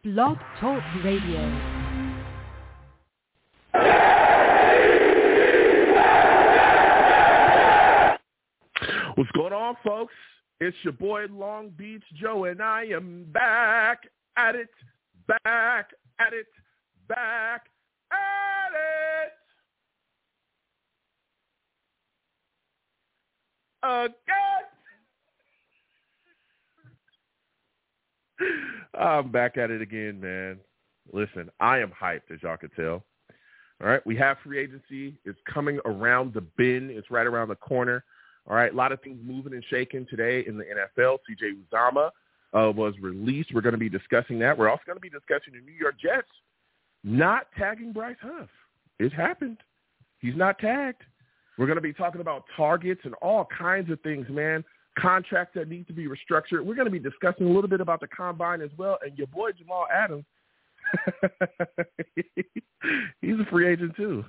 Blog Talk Radio. What's going on, folks? It's your boy Long Beach Joe, and I am back at it again. I'm back at it again, man. Listen, I am hyped, as y'all can tell. All right, we have free agency. It's coming around the bend. It's right around the corner. All right, a lot of things moving and shaking today in the NFL. C.J. Uzomah was released. We're going to be discussing that. We're also going to be discussing the New York Jets not tagging Bryce Huff. It happened. He's not tagged. We're going to be talking about targets and all kinds of things, man. Contracts that need to be restructured. We're going to be discussing a little bit about the Combine as well. And your boy Jamal Adams, he's a free agent too.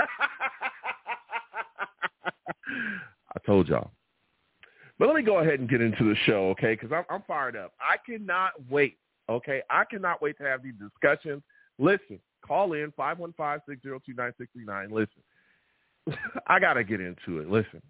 I told y'all. But let me go ahead and get into the show, okay, because I'm fired up. I cannot wait, okay? I cannot wait to have these discussions. Listen, call in 515-602-9639. Listen, I got to get into it. Listen.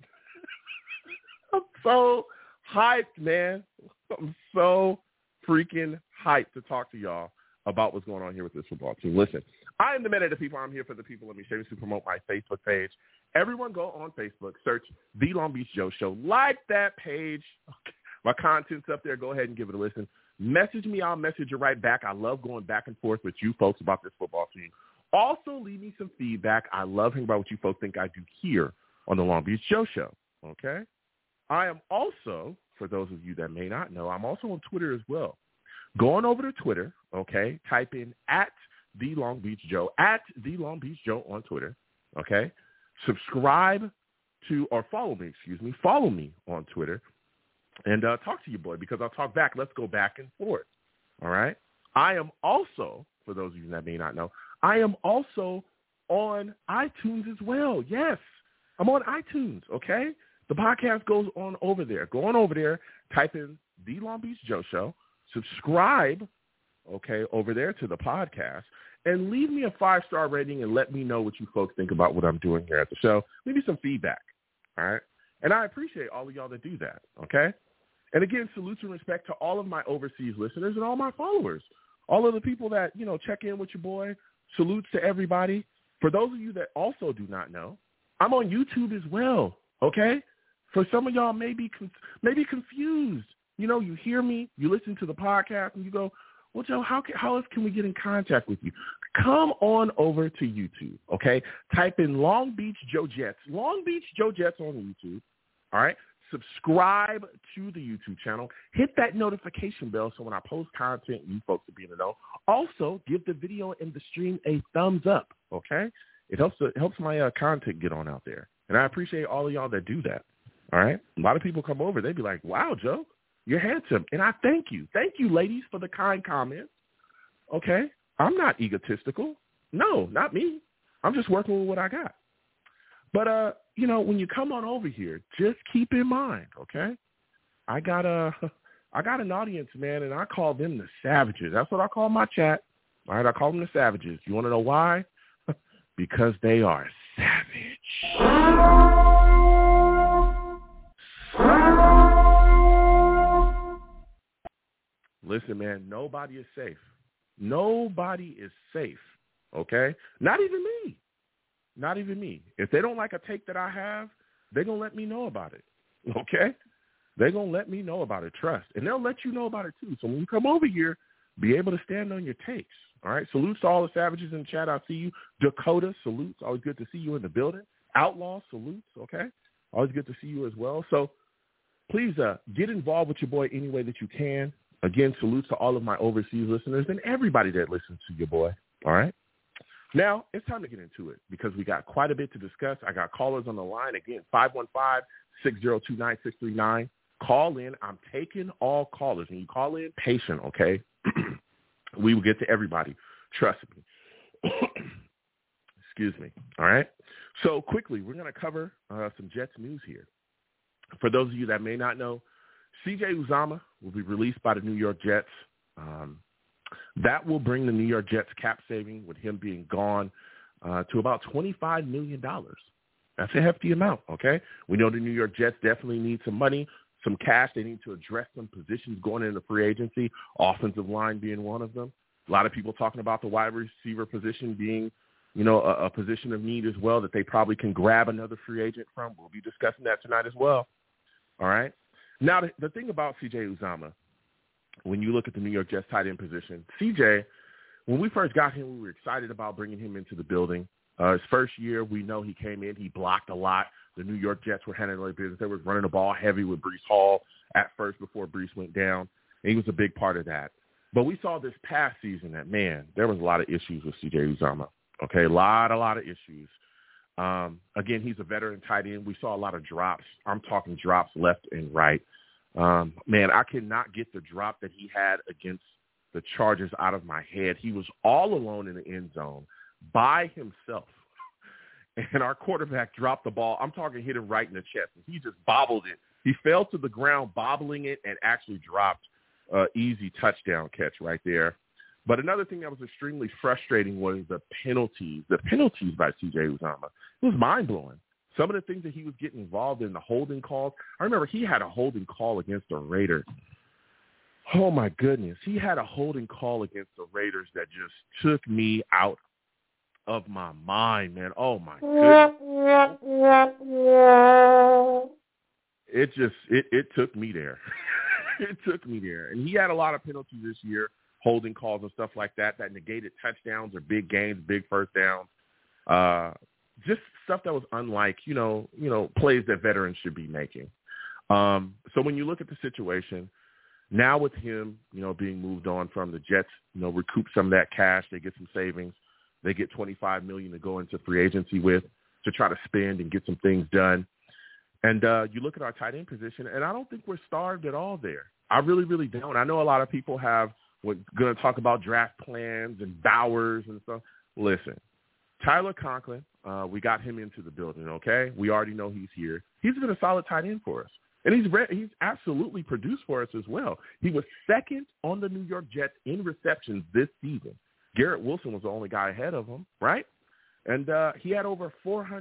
I'm so hyped, man. I'm so freaking hyped to talk to y'all about what's going on here with this football team. Listen, I am the man of the people. I'm here for the people. Let me shamelessly promote my Facebook page. Everyone go on Facebook, search The Long Beach Joe Show. Like that page. Okay. My content's up there. Go ahead and give it a listen. Message me. I'll message you right back. I love going back and forth with you folks about this football team. Also, leave me some feedback. I love hearing about what you folks think I do here on The Long Beach Joe Show. Okay? I am also, for those of you that may not know, I'm also on Twitter as well. Go on over to Twitter, okay? Type in at The Long Beach Joe, at The Long Beach Joe on Twitter, okay? Subscribe to, or follow me, follow me on Twitter and talk to your boy because I'll talk back. Let's go back and forth, all right? I am also, for those of you that may not know, I am also on iTunes as well. Yes, I'm on iTunes, okay? The podcast goes on over there. Go on over there, type in The Long Beach Joe Show, subscribe, okay, over there to the podcast, and leave me a 5-star rating and let me know what you folks think about what I'm doing here at the show. Leave me some feedback, all right? And I appreciate all of y'all that do that, okay? And again, salutes and respect to all of my overseas listeners and all my followers, all of the people that, you know, check in with your boy. Salutes to everybody. For those of you that also do not know, I'm on YouTube as well, okay? For some of y'all may be confused. You know, you hear me, you listen to the podcast, and you go, well, Joe, how else can we get in contact with you? Come on over to YouTube, okay? Type in Long Beach Joe Jets. Long Beach Joe Jets on YouTube, all right? Subscribe to the YouTube channel. Hit that notification bell so when I post content, you folks will be in the know. Also, give the video and the stream a thumbs up, okay? It helps my content get on out there. And I appreciate all of y'all that do that. All right. A lot of people come over. They be like, wow, Joe, you're handsome. And I thank you. Thank you, ladies, for the kind comments. Okay. I'm not egotistical. No, not me. I'm just working with what I got. But, you know, when you come on over here, just keep in mind, okay, I got an audience, man, and I call them the savages. That's what I call my chat. All right. I call them the savages. You want to know why? Because they are savage. Listen, man, nobody is safe. Nobody is safe, okay? Not even me. Not even me. If they don't like a take that I have, they're going to let me know about it, okay? They're going to let me know about it, trust. And they'll let you know about it, too. So when you come over here, be able to stand on your takes, all right? Salutes to all the savages in the chat. I see you. Dakota, salutes. Always good to see you in the building. Outlaw, salutes, okay? Always good to see you as well. So please get involved with your boy any way that you can. Again, salutes to all of my overseas listeners and everybody that listens to your boy, all right? Now, it's time to get into it because we got quite a bit to discuss. I got callers on the line. Again, 515-602-9639. Call in. I'm taking all callers. When you call in, patient, okay? We will get to everybody. Trust me. Excuse me, all right? So quickly, we're going to cover some Jets news here. For those of you that may not know, C.J. Uzomah will be released by the New York Jets. That will bring the New York Jets cap saving, with him being gone, to about $25 million. That's a hefty amount, okay? We know the New York Jets definitely need some money, some cash. They need to address some positions going into free agency, offensive line being one of them. A lot of people talking about the wide receiver position being, a position of need as well, that they probably can grab another free agent from. We'll be discussing that tonight as well. All right? Now, the thing about C.J. Uzomah, when you look at the New York Jets tight end position, C.J., when we first got him, we were excited about bringing him into the building. His first year, we know he came in, he blocked a lot. The New York Jets were handling their business. They were running the ball heavy with Breece Hall at first before Breece went down. And he was a big part of that. But we saw this past season that, man, there was a lot of issues with C.J. Uzomah. Okay, a lot of issues. Again, he's a veteran tight end. We saw a lot of drops. I'm talking drops left and right. Man, I cannot get the drop that he had against the Chargers out of my head. He was all alone in the end zone by himself. And our quarterback dropped the ball. I'm talking hit him right in the chest. And he just bobbled it. He fell to the ground, bobbling it, and actually dropped easy touchdown catch right there. But another thing that was extremely frustrating was the penalties. The penalties by C.J. Uzomah. It was mind-blowing. Some of the things that he was getting involved in, the holding calls. I remember he had a holding call against the Raiders. Oh, my goodness. He had a holding call against the Raiders that just took me out of my mind, man. Oh, my goodness. It took me there. It took me there. And he had a lot of penalties this year, holding calls and stuff like that negated touchdowns or big gains, big first downs. Just stuff that was unlike, plays that veterans should be making. So when you look at the situation, now with him, being moved on from the Jets, recoup some of that cash, they get some savings. They get $25 million to go into free agency with to try to spend and get some things done. And you look at our tight end position, and I don't think we're starved at all there. I really, really don't. I know a lot of people we're going to talk about draft plans and Bowers and stuff. Listen, Tyler Conklin, we got him into the building, okay? We already know he's here. He's been a solid tight end for us. And he's absolutely produced for us as well. He was second on the New York Jets in receptions this season. Garrett Wilson was the only guy ahead of him, right? And he had over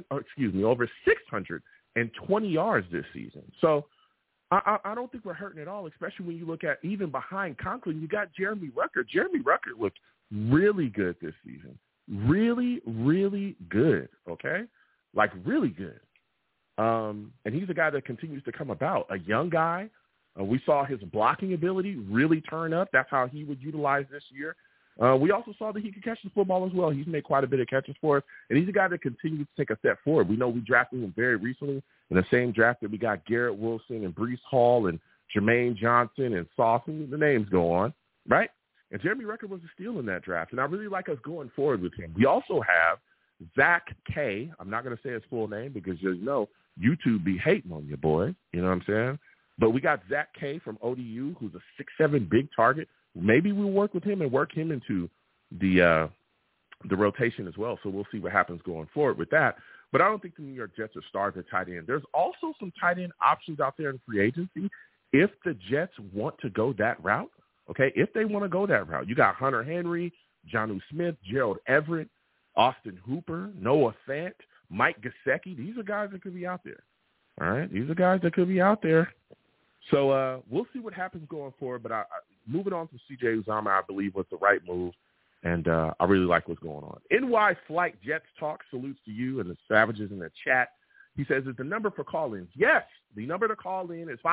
620 yards this season. So I don't think we're hurting at all, especially when you look at even behind Conklin, you got Jeremy Ruckert. Jeremy Ruckert looked really good this season. Really, really good, okay? Like really good. And he's a guy that continues to come about. A young guy. We saw his blocking ability really turn up. That's how he would utilize this year. We also saw that he could catch the football as well. He's made quite a bit of catches for us, and he's a guy that continues to take a step forward. We know we drafted him very recently in the same draft that we got Garrett Wilson and Breece Hall and Jermaine Johnson and Sauce, and the names go on, right? And Jeremy Ruckert was a steal in that draft, and I really like us going forward with him. We also have Zach K. I'm not going to say his full name because, YouTube be hating on you, boy. You know what I'm saying? But we got Zach K. from ODU, who's a 6'7" big target. Maybe we'll work with him and work him into the rotation as well. So we'll see what happens going forward with that. But I don't think the New York Jets are starved at tight end. There's also some tight end options out there in free agency if the Jets want to go that route. Okay, if they want to go that route. You got Hunter Henry, Jonnu Smith, Gerald Everett, Austin Hooper, Noah Fant, Mike Gesicki. These are guys that could be out there. All right, these are guys that could be out there. So we'll see what happens going forward. But moving on to C.J. Uzomah, I believe, was the right move, and I really like what's going on. NY Flight Jets Talk salutes to you and the Savages in the chat. He says, is the number for call-ins? Yes, the number to call in is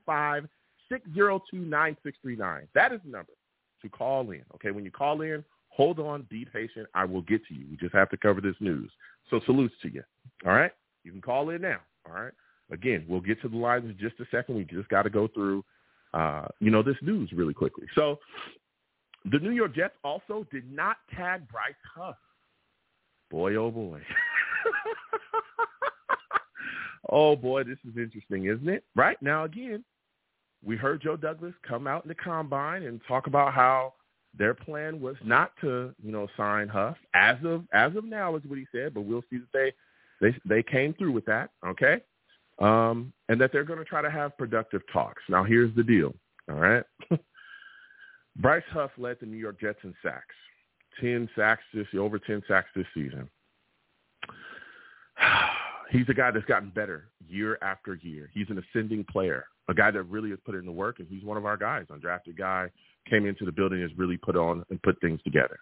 515-602-9639. That is the number to call in. Okay, when you call in, hold on, be patient. I will get to you. We just have to cover this news. So salutes to you. All right? You can call in now. All right? Again, we'll get to the lines in just a second. We just got to go through, this news really quickly. So the New York Jets also did not tag Bryce Huff. Boy, oh, boy. Oh, boy, this is interesting, isn't it? Right? Now, again, we heard Joe Douglas come out in the combine and talk about how their plan was not to, sign Huff. As of now is what he said, but we'll see that they came through with that, okay? And that they're going to try to have productive talks. Now, here's the deal, all right? Bryce Huff led the New York Jets in sacks. 10 sacks over 10 sacks this season. He's a guy that's gotten better year after year. He's an ascending player, a guy that really has put in the work, and he's one of our guys, undrafted guy, came into the building and has really put on and put things together.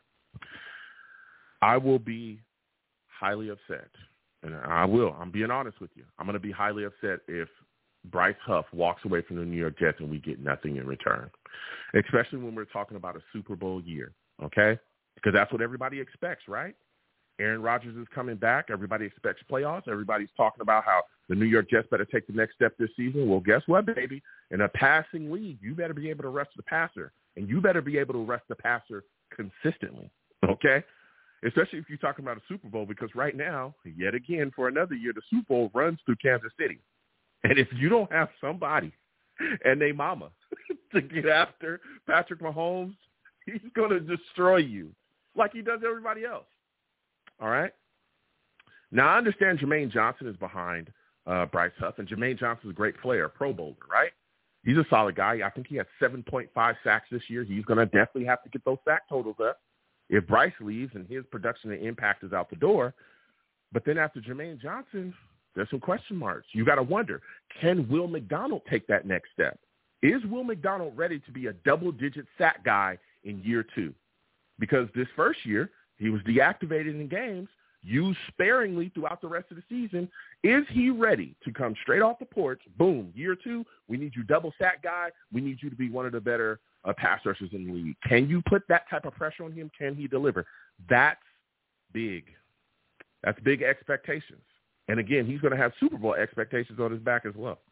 I will be highly upset, and I'm being honest with you. I'm going to be highly upset if Bryce Huff walks away from the New York Jets and we get nothing in return, especially when we're talking about a Super Bowl year, okay? Because that's what everybody expects, right? Aaron Rodgers is coming back. Everybody expects playoffs. Everybody's talking about how the New York Jets better take the next step this season. Well, guess what, baby? In a passing league, you better be able to rush the passer, and you better be able to rush the passer consistently, okay? Especially if you're talking about a Super Bowl, because right now, yet again, for another year, the Super Bowl runs through Kansas City. And if you don't have somebody and they mama to get after Patrick Mahomes, he's going to destroy you like he does everybody else. All right? Now, I understand Jermaine Johnson is behind Bryce Huff, and Jermaine Johnson is a great player, Pro Bowler, right? He's a solid guy. I think he had 7.5 sacks this year. He's going to definitely have to get those sack totals up if Bryce leaves and his production and impact is out the door. But then after Jermaine Johnson, there's some question marks. You got to wonder, can Will McDonald take that next step? Is Will McDonald ready to be a double-digit sack guy in year 2? Because this first year, he was deactivated in games, used sparingly throughout the rest of the season. Is he ready to come straight off the porch? Boom, year 2, we need you double sack guy. We need you to be one of the better pass rushers in the league. Can you put that type of pressure on him? Can he deliver? That's big. That's big expectations. And again, he's going to have Super Bowl expectations on his back as well.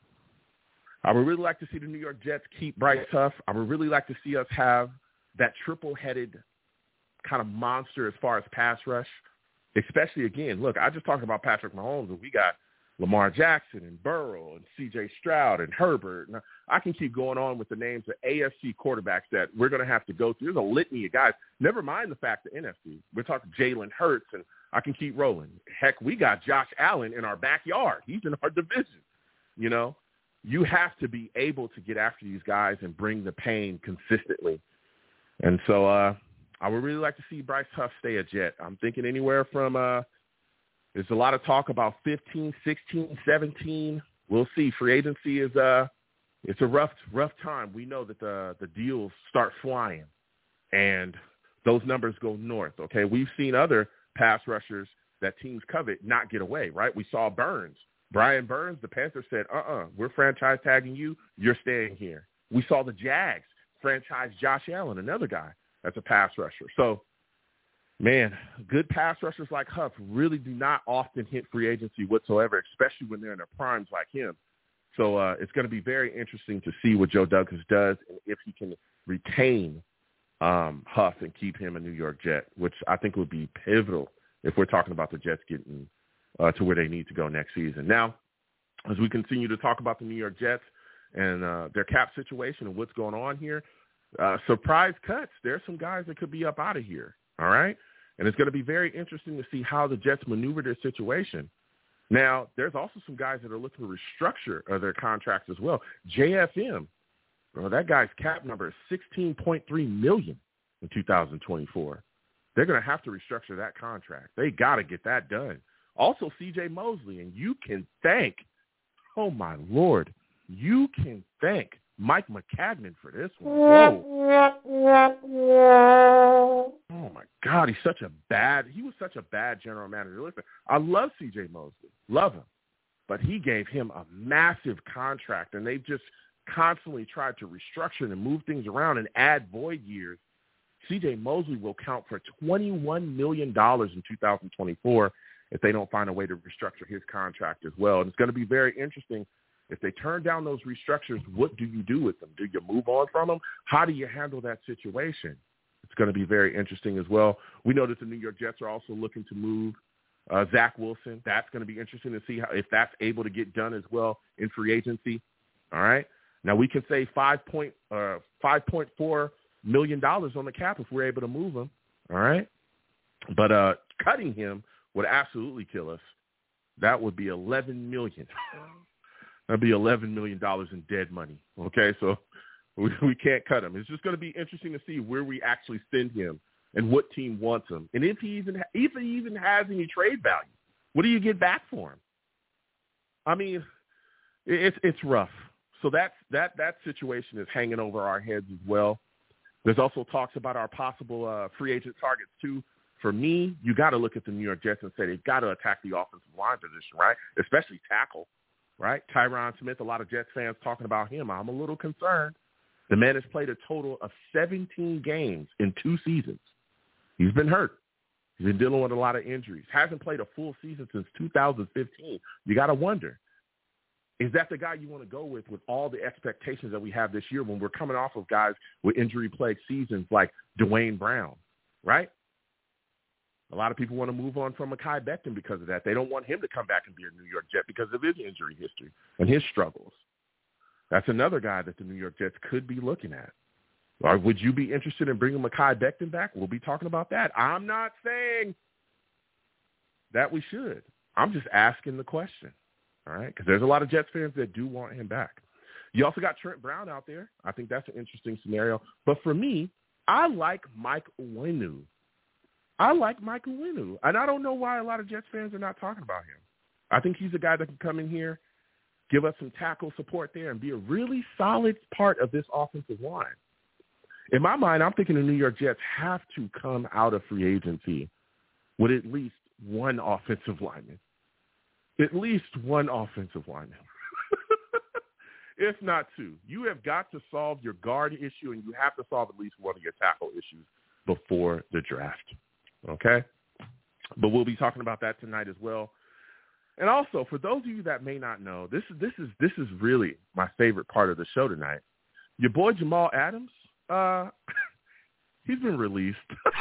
I would really like to see the New York Jets keep Bryce Huff. I would really like to see us have that triple-headed kind of monster as far as pass rush, especially, again, look, I just talked about Patrick Mahomes, and we got Lamar Jackson and Burrow and C.J. Stroud and Herbert. Now, I can keep going on with the names of AFC quarterbacks that we're going to have to go through. There's a litany of guys. Never mind the fact that NFC. We're talking Jalen Hurts, and I can keep rolling. Heck, we got Josh Allen in our backyard. He's in our division. You know, you have to be able to get after these guys and bring the pain consistently. And so I would really like to see Bryce Huff stay a Jet. I'm thinking anywhere from there's a lot of talk about 15, 16, 17. We'll see. Free agency is it's a rough time. We know that the deals start flying, and those numbers go north, okay? We've seen other pass rushers that teams covet not get away, right? We saw Brian Burns, the Panthers said, we're franchise tagging you. You're staying here. We saw the Jags franchise Josh Allen, another guy that's a pass rusher. So, man, good pass rushers like Huff really do not often hit free agency whatsoever, especially when they're in their primes like him. So it's going to be very interesting to see what Joe Douglas does and if he can retain Huff and keep him a New York Jet, which I think would be pivotal if we're talking about the Jets getting to where they need to go next season. Now, as we continue to talk about the New York Jets and their cap situation and what's going on here, surprise cuts. There's some guys that could be up out of here, all right? And it's going to be very interesting to see how the Jets maneuver their situation. Now, there's also some guys that are looking to restructure their contracts as well. JFM, that guy's cap number is $16.3 million in 2024. They're going to have to restructure that contract. They got to get that done. Also, C.J. Mosley, and you can thank, oh, my Lord, you can thank Mike McCagnon for this one. Whoa. Oh, my God, he was such a bad general manager. Listen, I love C.J. Mosley, love him, but he gave him a massive contract, and they've just constantly tried to restructure and move things around and add void years. C.J. Mosley will count for $21 million in 2024 if they don't find a way to restructure his contract as well. And it's going to be very interesting. If they turn down those restructures, what do you do with them? Do you move on from them? How do you handle that situation? It's going to be very interesting as well. We know that the New York Jets are also looking to move Zach Wilson. That's going to be interesting to see if that's able to get done as well in free agency. All right. Now we can say $5.4 million on the cap if we're able to move him. All right. But cutting him would absolutely kill us. That would be $11 million. That'd be $11 million in dead money. Okay, so We can't cut him. It's just going to be interesting to see where we actually send him and what team wants him, and if he even has any trade value. What do you get back for him? I mean, it's rough. So that situation is hanging over our heads as well. There's also talks about our possible free agent targets too. For me, you got to look at the New York Jets and say they've got to attack the offensive line position, right? Especially tackle, right? Tyron Smith, a lot of Jets fans talking about him. I'm a little concerned. The man has played a total of 17 games in 2 seasons. He's been hurt. He's been dealing with a lot of injuries. Hasn't played a full season since 2015. You got to wonder, is that the guy you want to go with all the expectations that we have this year when we're coming off of guys with injury-plagued seasons like Dwayne Brown, right? A lot of people want to move on from Mekhi Becton because of that. They don't want him to come back and be a New York Jet because of his injury history and his struggles. That's another guy that the New York Jets could be looking at. Or would you be interested in bringing Mekhi Becton back? We'll be talking about that. I'm not saying that we should. I'm just asking the question, all right? Because there's a lot of Jets fans that do want him back. You also got Trent Brown out there. I think that's an interesting scenario. But for me, I like Mike Onwenu. And I don't know why a lot of Jets fans are not talking about him. I think he's a guy that can come in here, give us some tackle support there, and be a really solid part of this offensive line. In my mind, I'm thinking the New York Jets have to come out of free agency with at least one offensive lineman. At least one offensive lineman. If not 2. You have got to solve your guard issue, and you have to solve at least one of your tackle issues before the draft. Okay? But we'll be talking about that tonight as well. And also, for those of you that may not know, this is really my favorite part of the show tonight. Your boy Jamal Adams, he's been released.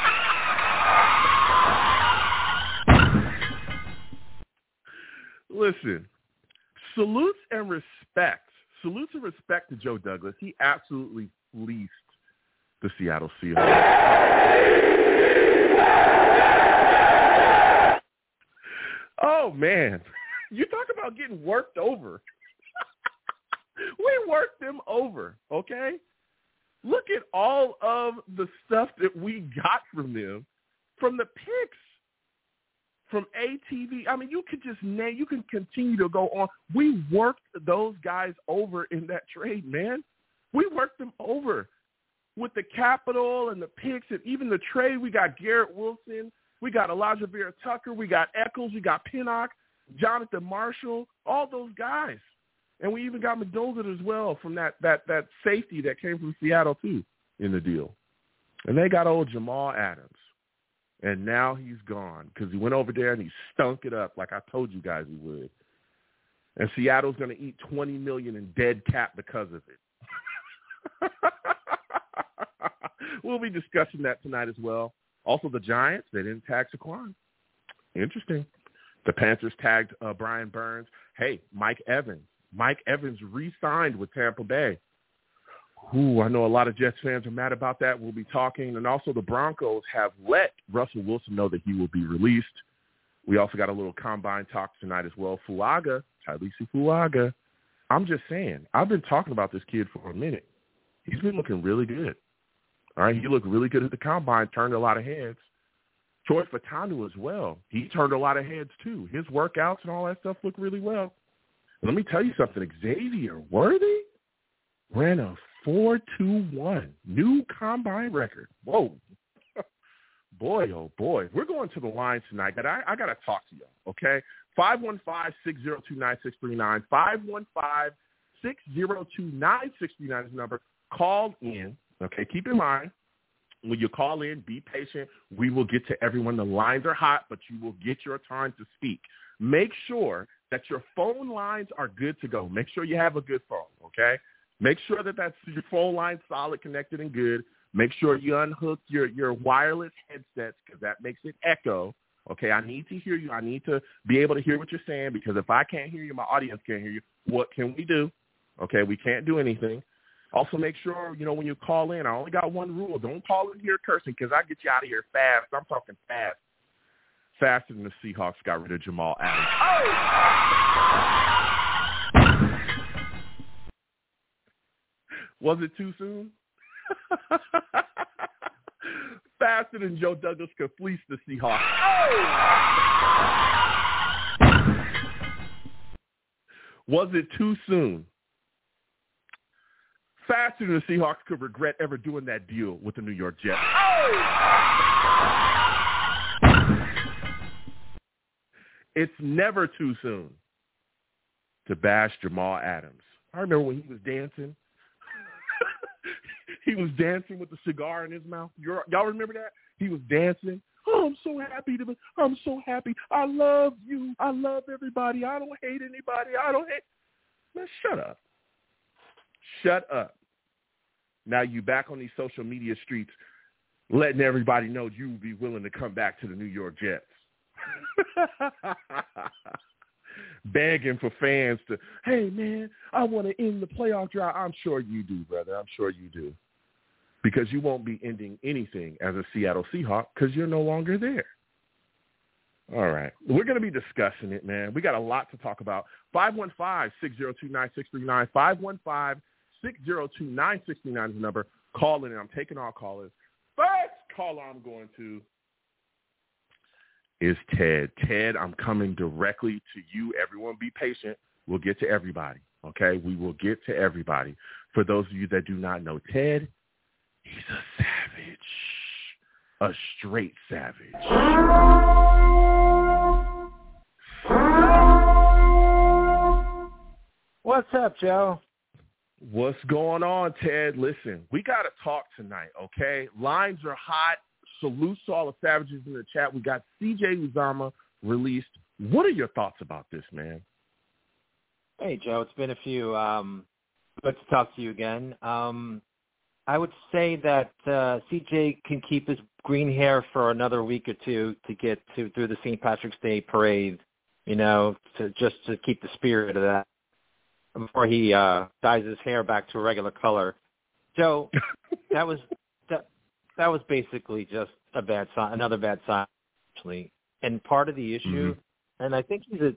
Listen, salutes and respect to Joe Douglas. He absolutely fleeced the Seattle Seahawks. Oh, man. You talk about getting worked over. We worked them over, okay? Look at all of the stuff that we got from them, from the picks, from ATV. I mean, you can continue to go on. We worked those guys over in that trade, man. We worked them over with the capital and the picks and even the trade. We got Garrett Wilson. We got Elijah Vera-Tucker. We got Eccles. We got Pinnock, Jonathan Marshall, all those guys. And we even got McDougald as well from that safety that came from Seattle, too, in the deal. And they got old Jamal Adams. And now he's gone because he went over there and he stunk it up like I told you guys he would. And Seattle's going to eat $20 million in dead cap because of it. We'll be discussing that tonight as well. Also, the Giants, they didn't tag Saquon. Interesting. The Panthers tagged Brian Burns. Hey, Mike Evans. Mike Evans re-signed with Tampa Bay. Ooh, I know a lot of Jets fans are mad about that. We'll be talking. And also the Broncos have let Russell Wilson know that he will be released. We also got a little combine talk tonight as well. Fuaga, Tyrese Fuaga. I'm just saying, I've been talking about this kid for a minute. He's been looking really good. All right, he looked really good at the combine, turned a lot of heads. Troy Fautanu as well. He turned a lot of heads too. His workouts and all that stuff looked really well. And let me tell you something. Xavier Worthy ran a 4.21 new combine record. Whoa. Boy, oh, boy. We're going to the line tonight, but I got to talk to you, okay? 515-602-9639. 515-602-9639 is the number. Call in, okay? Keep in mind, when you call in, be patient. We will get to everyone. The lines are hot, but you will get your time to speak. Make sure that your phone lines are good to go. Make sure you have a good phone, okay? Make sure that your phone line's solid, connected, and good. Make sure you unhook your wireless headsets because that makes it echo. Okay, I need to hear you. I need to be able to hear what you're saying because if I can't hear you, my audience can't hear you. What can we do? Okay, we can't do anything. Also, make sure, when you call in, I only got one rule. Don't call in here cursing because I get you out of here fast. I'm talking fast. Faster than the Seahawks got rid of Jamal Adams. Oh! Was it too soon? Faster than Joe Douglas could fleece the Seahawks. Was it too soon? Faster than the Seahawks could regret ever doing that deal with the New York Jets. It's never too soon to bash Jamal Adams. I remember when he was dancing. He was dancing with the cigar in his mouth. Y'all remember that? He was dancing. Oh, I'm so happy. I'm so happy. I love you. I love everybody. I don't hate anybody. Man, shut up. Shut up. Now you back on these social media streets letting everybody know you would be willing to come back to the New York Jets. Begging for fans to, hey, man, I want to end the playoff drought. I'm sure you do, brother. I'm sure you do. Because you won't be ending anything as a Seattle Seahawk because you're no longer there. All right. We're going to be discussing it, man. We got a lot to talk about. 515-602-9639. 515-602-9639 is the number. Call in, and I'm taking all callers. First caller I'm going to is Ted. Ted, I'm coming directly to you. Everyone be patient. We'll get to everybody, okay? We will get to everybody. For those of you that do not know Ted, he's a savage, a straight savage. What's up, Joe? What's going on, Ted? Listen, we got to talk tonight, okay? Lines are hot. Salute to all the savages in the chat. We got C.J. Uzomah released. What are your thoughts about this, man? Hey, Joe. It's been a few. Good to talk to you again. I would say that C.J. can keep his green hair for another week or two to get through the St. Patrick's Day parade, to keep the spirit of that before he dyes his hair back to a regular color. Joe, that was basically just a bad sign, another bad sign, actually. And part of the issue, and I think he's a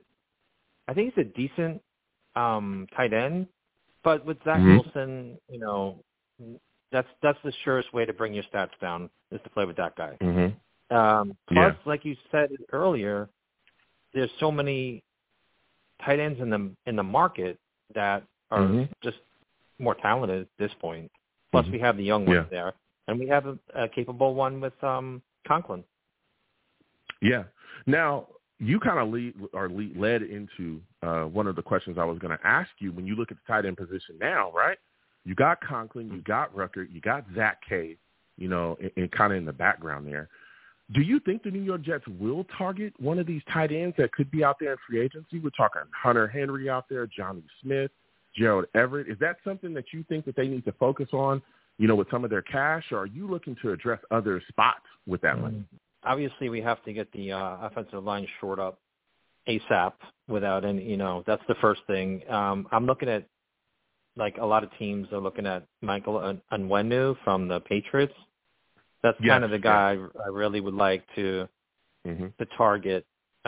decent tight end, but with Zach Wilson, that's the surest way to bring your stats down is to play with that guy. Plus, like you said earlier, there's so many tight ends in the market that are just more talented at this point. Plus, we have the young ones there. And we have a capable one with Conklin. Yeah. Now, you kind of led into one of the questions I was going to ask you. When you look at the tight end position now, right? You got Conklin, you got Rucker, you got Zach K, and kind of in the background there. Do you think the New York Jets will target one of these tight ends that could be out there in free agency? We're talking Hunter Henry out there, Johnny Smith, Gerald Everett. Is that something that you think that they need to focus on, with some of their cash, or are you looking to address other spots with that money? Obviously, we have to get the offensive line shored up ASAP without any, that's the first thing. I'm looking at, like a lot of teams are looking at Michael Onwenu from the Patriots. That's kind of the guy I really would like to target.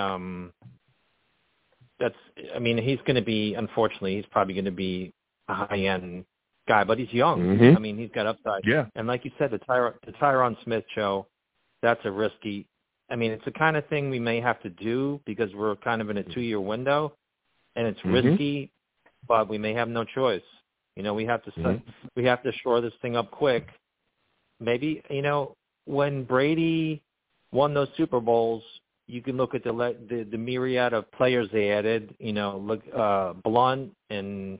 He's going to be, unfortunately, he's probably going to be a high-end guy, but he's young. He's got upside. Yeah. And like you said, the Tyron Smith show, that's a risky. It's the kind of thing we may have to do because we're kind of in a 2-year window, and it's risky, but we may have no choice. We have to shore this thing up quick. Maybe when Brady won those Super Bowls, you can look at the myriad of players they added. Look Blunt and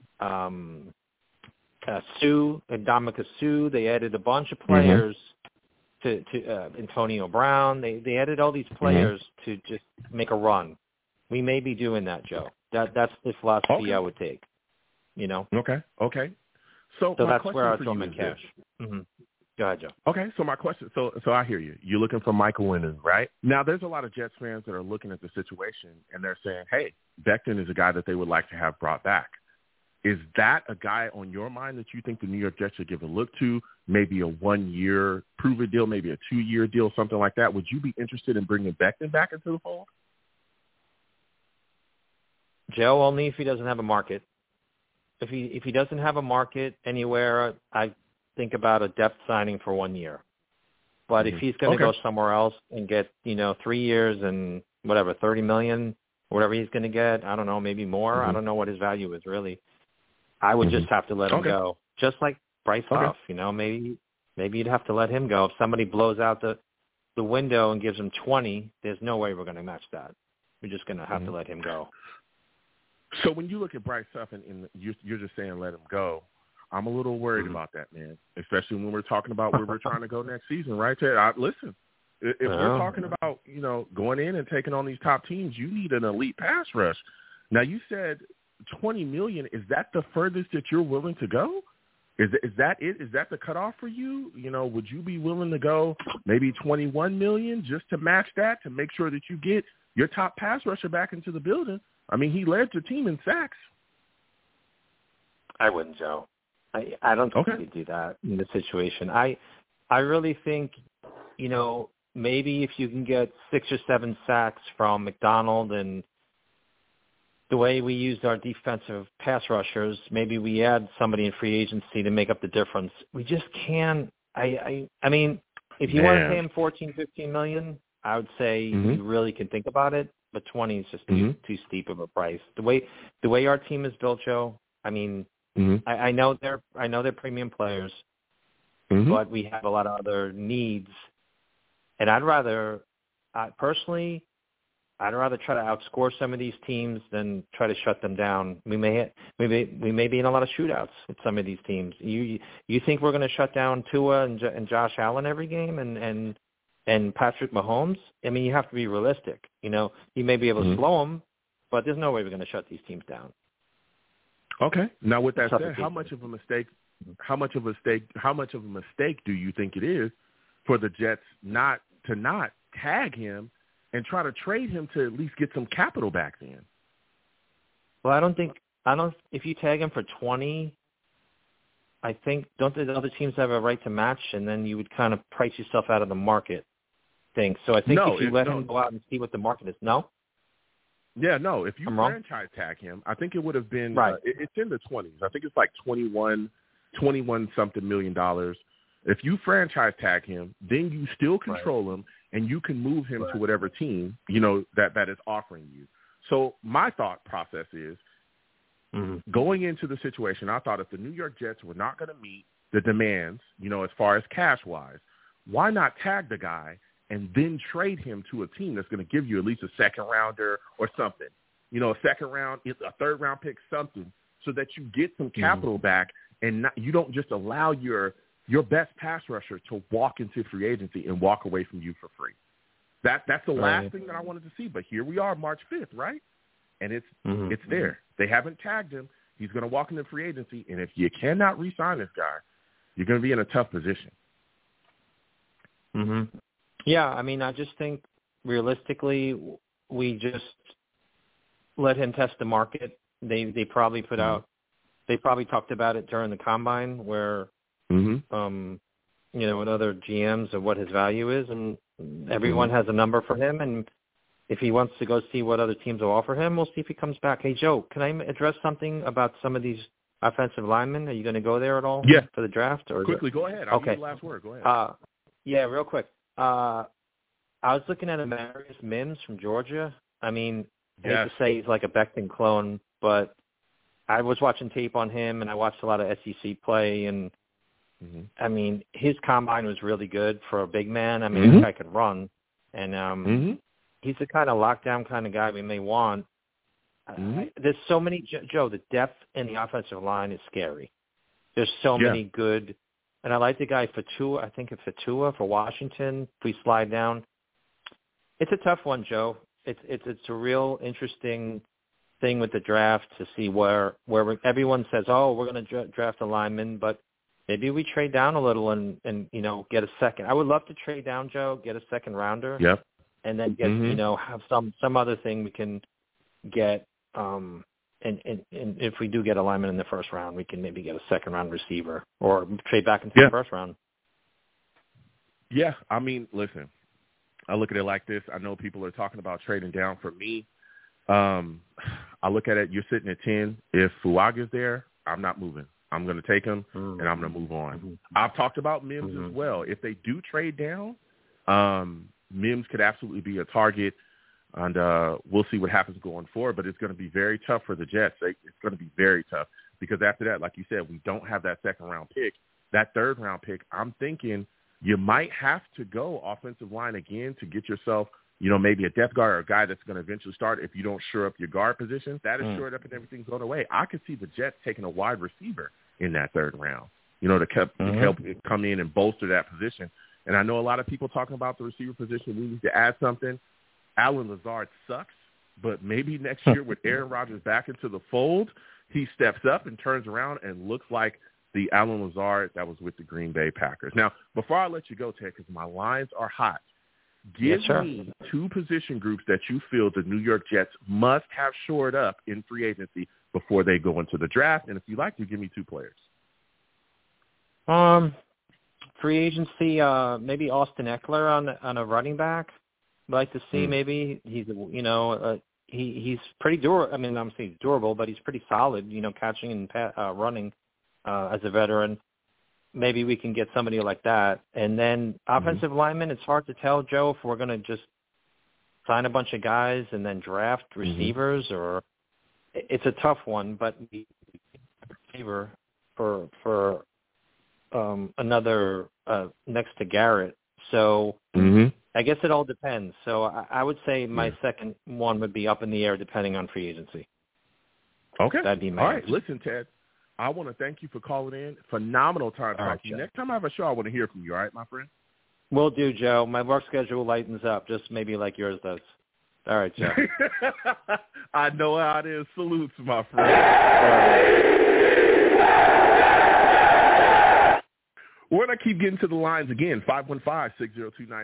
Ndamukong Suh. They added a bunch of players to Antonio Brown. They added all these players to just make a run. We may be doing that, Joe. That's the philosophy I would take. Okay. So that's where I throw my cash. Go ahead, Joe. Okay, so my question, so I hear you. You're looking for Michael Onwenu, right? Now, there's a lot of Jets fans that are looking at the situation, and they're saying, hey, Becton is a guy that they would like to have brought back. Is that a guy on your mind that you think the New York Jets should give a look to? Maybe a 1-year prove-it deal, maybe a 2-year deal, something like that. Would you be interested in bringing Becton back into the fold? Joe, only if he doesn't have a market. if he doesn't have a market anywhere, I think about a depth signing for 1 year. But if he's going to go somewhere else and get 3 years and whatever $30 million, whatever he's going to get, I don't know, maybe more. I don't know what his value is really. I would just have to let him go, just like Bryce Huff. Maybe you'd have to let him go. If somebody blows out the window and gives him 20, there's no way we're going to match that. We're just going to have to let him go. So when you look at Bryce Huff and you're just saying let him go, I'm a little worried about that, man, especially when we're talking about where we're trying to go next season, right, Ted? Listen, if we're talking about, going in and taking on these top teams, you need an elite pass rush. Now, you said $20 million. Is that the furthest that you're willing to go? Is that it? Is that the cutoff for you? Would you be willing to go maybe $21 million just to match that, to make sure that you get your top pass rusher back into the building? I mean, he led your team in sacks. I wouldn't, Joe. I don't think he'd do that in this situation. I really think, maybe if you can get 6 or 7 sacks from McDonald and the way we used our defensive pass rushers, maybe we add somebody in free agency to make up the difference. We just can't. I mean, if you want to pay him $14-15 million, I would say you really can think about it. But 20 is just too steep of a price. The way our team is built, Joe. I mean, I know they're premium players, but we have a lot of other needs, and I'd rather try to outscore some of these teams than try to shut them down. We may be in a lot of shootouts with some of these teams. You think we're going to shut down Tua and Josh Allen every game and Patrick Mahomes? I mean, you have to be realistic. You may be able to slow them, but there's no way we're going to shut these teams down. Okay. Now, with that said, how much of a mistake do you think it is for the Jets not tag him and try to trade him to at least get some capital back then? Well, if you tag him for 20, I think, don't the other teams have a right to match, and then you would kind of price yourself out of the market thing. So I think if you let him go out and see what the market is. No? Yeah, no. If you franchise tag him, I think it would have been it's in the 20s. I think it's like 21 something million dollars. If you franchise tag him, then you still control him, and you can move him to whatever team that is offering you. So my thought process is going into the situation. I thought if the New York Jets were not going to meet the demands, as far as cash wise, why not tag the guy and then trade him to a team that's going to give you at least a second rounder or something, a second round, a third round pick, something, so that you get some capital back and you don't just allow your best pass rusher to walk into free agency and walk away from you for free. That's the last thing that I wanted to see. But here we are, March 5th, right? And it's there. They haven't tagged him. He's going to walk into free agency, and if you cannot re-sign this guy, you're going to be in a tough position. Yeah, I mean, I just think realistically we just let him test the market. They probably put out – they probably talked about it during the Combine where, with other GMs of what his value is, and everyone has a number for him. And if he wants to go see what other teams will offer him, we'll see if he comes back. Hey, Joe, can I address something about some of these offensive linemen? Are you going to go there at all for the draft? Or quickly, go ahead. I'll give you the last word. Go ahead. Yeah, real quick. I was looking at Amarius Mims from Georgia. I mean, I hate to say he's like a Becton clone, but I was watching tape on him, and I watched a lot of SEC play, and I mean, his combine was really good for a big man. I mean, this guy could run, and he's the kind of lockdown kind of guy we may want. There's so many, Joe, the depth in the offensive line is scary. There's so many good. And I like the guy Fatua. I think it's Fatua for Washington. If we slide down, it's a tough one, Joe. It's a real interesting thing with the draft to see where everyone says, oh, we're going to draft a lineman, but maybe we trade down a little and get a second. I would love to trade down, Joe, get a second rounder, and then get have some other thing we can get. And if we do get a lineman in the first round, we can maybe get a second-round receiver or trade back into the first round. Yeah, I mean, listen, I look at it like this. I know people are talking about trading down. For me, I look at it, you're sitting at 10. If Fuaga's there, I'm not moving. I'm going to take him, and I'm going to move on. I've talked about Mims as well. If they do trade down, Mims could absolutely be a target, and we'll see what happens going forward. But it's going to be very tough for the Jets. It's going to be very tough because after that, like you said, we don't have that second-round pick. That third-round pick, I'm thinking you might have to go offensive line again to get yourself, maybe a depth guard or a guy that's going to eventually start if you don't shore up your guard position. That is shored up and everything's going away. I could see the Jets taking a wide receiver in that third round, to help come in and bolster that position. And I know a lot of people talking about the receiver position. We need to add something. Allen Lazard sucks, but maybe next year with Aaron Rodgers back into the fold, he steps up and turns around and looks like the Allen Lazard that was with the Green Bay Packers. Now, before I let you go, Ted, because my lines are hot, give me two position groups that you feel the New York Jets must have shored up in free agency before they go into the draft. And if you like to, give me two players. Free agency, maybe Austin Eckler on a running back. I'd like to see maybe he's he's pretty durable. I mean, I'm saying durable, but he's pretty solid. Catching and running as a veteran. Maybe we can get somebody like that. And then offensive linemen, it's hard to tell, Joe, if we're going to just sign a bunch of guys and then draft receivers, or it's a tough one. But receiver for another next to Garrett. So I guess it all depends. So I would say my second one would be up in the air depending on free agency. Okay. That'd be my all right. Listen, Ted, I want to thank you for calling in. Phenomenal time talking to you. Next time I have a show, I want to hear from you. All right, my friend? Will do, Joe. My work schedule lightens up, just maybe like yours does. All right, Joe. I know how it is. Salutes, my friend. We're going to keep getting to the lines again. 515-602-9639.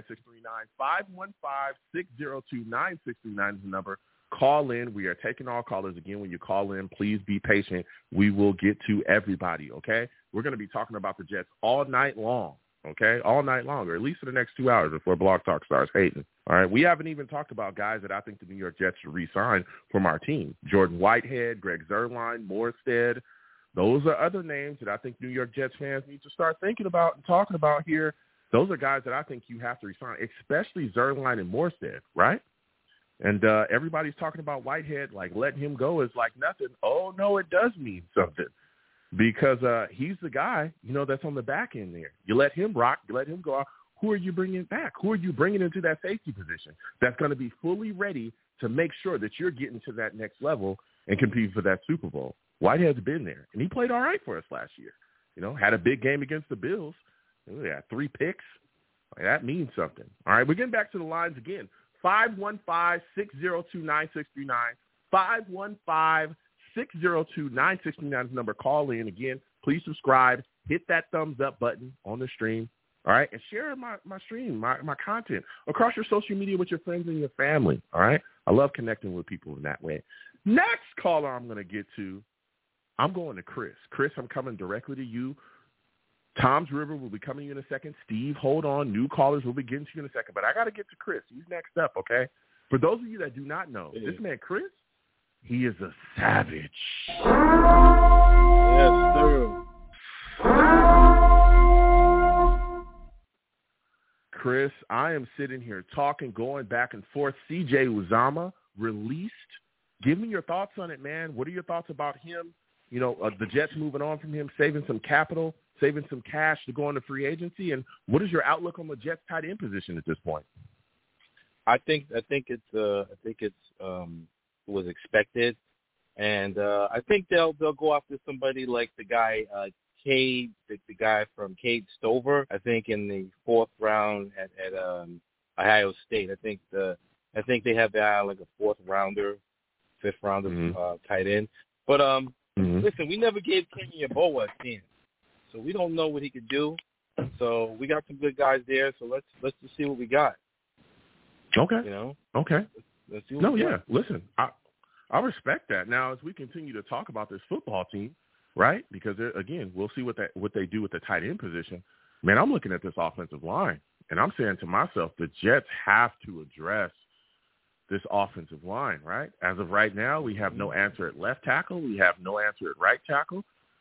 515-602-9639 is the number. Call in. We are taking all callers. Again, when you call in, please be patient. We will get to everybody, okay? We're going to be talking about the Jets all night long, okay? All night long, or at least for the next 2 hours before Blog Talk starts hating. All right? We haven't even talked about guys that I think the New York Jets should re-sign from our team. Jordan Whitehead, Greg Zuerlein, Morstead. Those are other names that I think New York Jets fans need to start thinking about and talking about here. Those are guys that I think you have to re-sign, especially Zuerlein and Morstead, right? And everybody's talking about Whitehead, like letting him go is like nothing. Oh, no, it does mean something because he's the guy, that's on the back end there. You let him rock, you let him go out. Who are you bringing back? Who are you bringing into that safety position that's going to be fully ready to make sure that you're getting to that next level and competing for that Super Bowl? Whitehead's been there, and he played all right for us last year. Had a big game against the Bills. He had 3 picks. That means something. All right, we're getting back to the lines again. 515-602-9639. 515-602-9639 is the number. Call in. Again, please subscribe. Hit that thumbs up button on the stream. All right, and share my stream, my content across your social media with your friends and your family. All right, I love connecting with people in that way. Next caller I'm going to get to, I'm going to Chris. Chris, I'm coming directly to you. Tom's River will be coming to you in a second. Steve, hold on. New callers will be getting to you in a second. But I got to get to Chris. He's next up, okay? For those of you that do not know, this man, Chris, he is a savage. Yes, sir. Chris, I am sitting here talking, going back and forth. C.J. Uzomah released. Give me your thoughts on it, man. What are your thoughts about him? The Jets moving on from him, saving some capital, saving some cash to go into free agency, and what is your outlook on the Jets tight end position at this point? I think it's was expected, and I think they'll go after somebody like the guy Cade, the guy from Cade Stover. I think in the 4th round at Ohio State. I think they have that like a 4th rounder, 5th rounder tight end. But listen, we never gave Kenny Yeboah a chance. So we don't know what he could do. So we got some good guys there. So let's just see what we got. Okay. Okay. Let's see what we got. Listen, I respect that. Now, as we continue to talk about this football team, right? Because again, we'll see what they do with the tight end position. Man, I'm looking at this offensive line, and I'm saying to myself, the Jets have to address this offensive line, right? As of right now, we have no answer at left tackle. We have no answer at right tackle.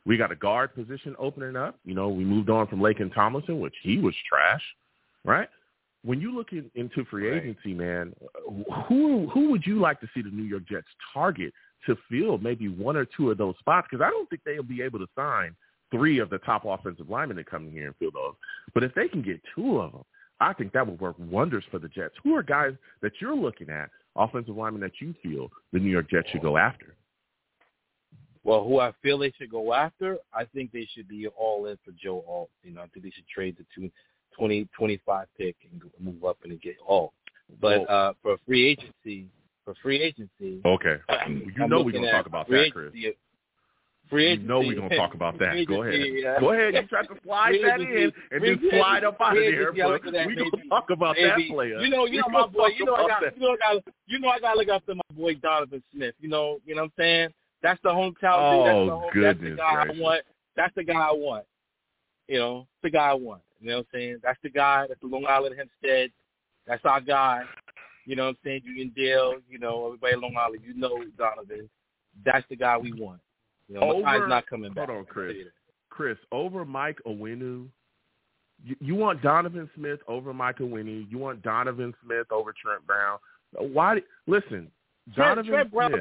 We got a guard position opening up. We moved on from Laken Tomlinson, which he was trash, right? When you look into free agency, man, who would you like to see the New York Jets target to fill maybe one or two of those spots? Because I don't think they'll be able to sign 3 of the top offensive linemen that come in here and fill those. But if they can get 2 of them, I think that would work wonders for the Jets. Who are guys that you're looking at, offensive linemen that you feel the New York Jets should go after? Well, who I feel they should go after, I think they should be all in for Joe Alt. I think they should trade the 2025 pick and move up and get Alt. But for free agency, okay, we're going to talk about that, Chris. Free agency. We're going to talk about that. Go ahead. Go ahead. You tried to slide that in and then slide up out of there. We're going to talk about that player. My boy. I got to look after my boy Donovan Smith. You know what I'm saying? That's the hometown dude. That's the guy I want. That's the guy I want. The guy I want. You know what I'm saying? That's the guy. That's the Long Island Hempstead. That's our guy. You know what I'm saying? Julian Dale. Everybody in Long Island. Donovan. That's the guy we want. Makai's not coming back. Hold on, Chris, over Mike Onwenu. You want Donovan Smith over Mike Onwenu. You want Donovan Smith over Trent Brown. Why? Listen, Trent Brown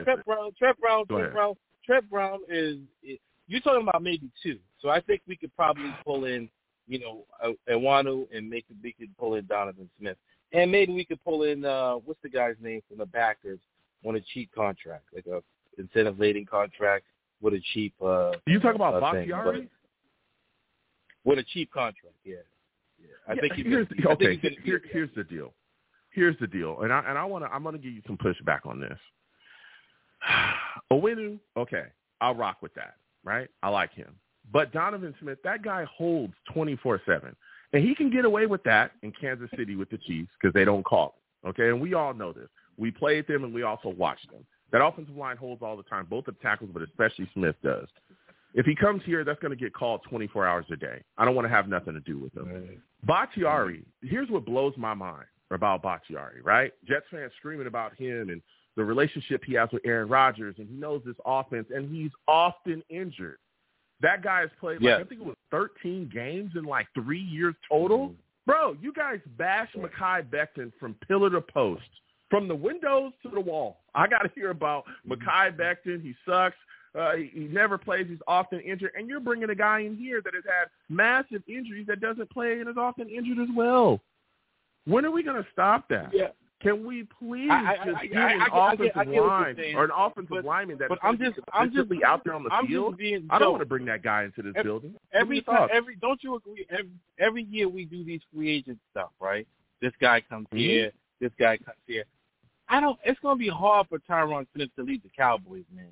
is you're talking about maybe 2. So I think we could probably pull in, Onwenu, and we could pull in Donovan Smith. And maybe we could pull in, what's the guy's name from the Packers on a cheap contract, like a incentive-laden contract with a cheap you talk about Bakhtiari? With a cheap contract, yeah. I think here's the deal. Here's the deal, and I'm gonna give you some pushback on this. Onwenu, okay, I'll rock with that, right? I like him. But Donovan Smith, that guy holds 24/7, and he can get away with that in Kansas City with the Chiefs because they don't call him, okay? And we all know this. We played them, and we also watched them. That offensive line holds all the time, both the tackles, but especially Smith does. If he comes here, that's going to get called 24 hours a day. I don't want to have nothing to do with him. Right. Bakhtiari, here's what blows my mind about Bakhtiari, right? Jets fans screaming about him and the relationship he has with Aaron Rodgers, and he knows this offense, and he's often injured. That guy has played, I think it was 13 games in 3 years total. Mm-hmm. Bro, you guys bash Mekhi Becton from pillar to post. From the windows to the wall. I got to hear about Mekhi Becton. He sucks. He never plays. He's often injured. And you're bringing a guy in here that has had massive injuries that doesn't play and is often injured as well. When are we going to stop that? Yeah. Can we please get an offensive line or an offensive lineman that is consistently out there on the field? I don't want to bring that guy into this building. Don't you agree? Every year we do these free agent stuff, right? This guy comes here. This guy comes here. It's going to be hard for Tyron Smith to lead the Cowboys, man.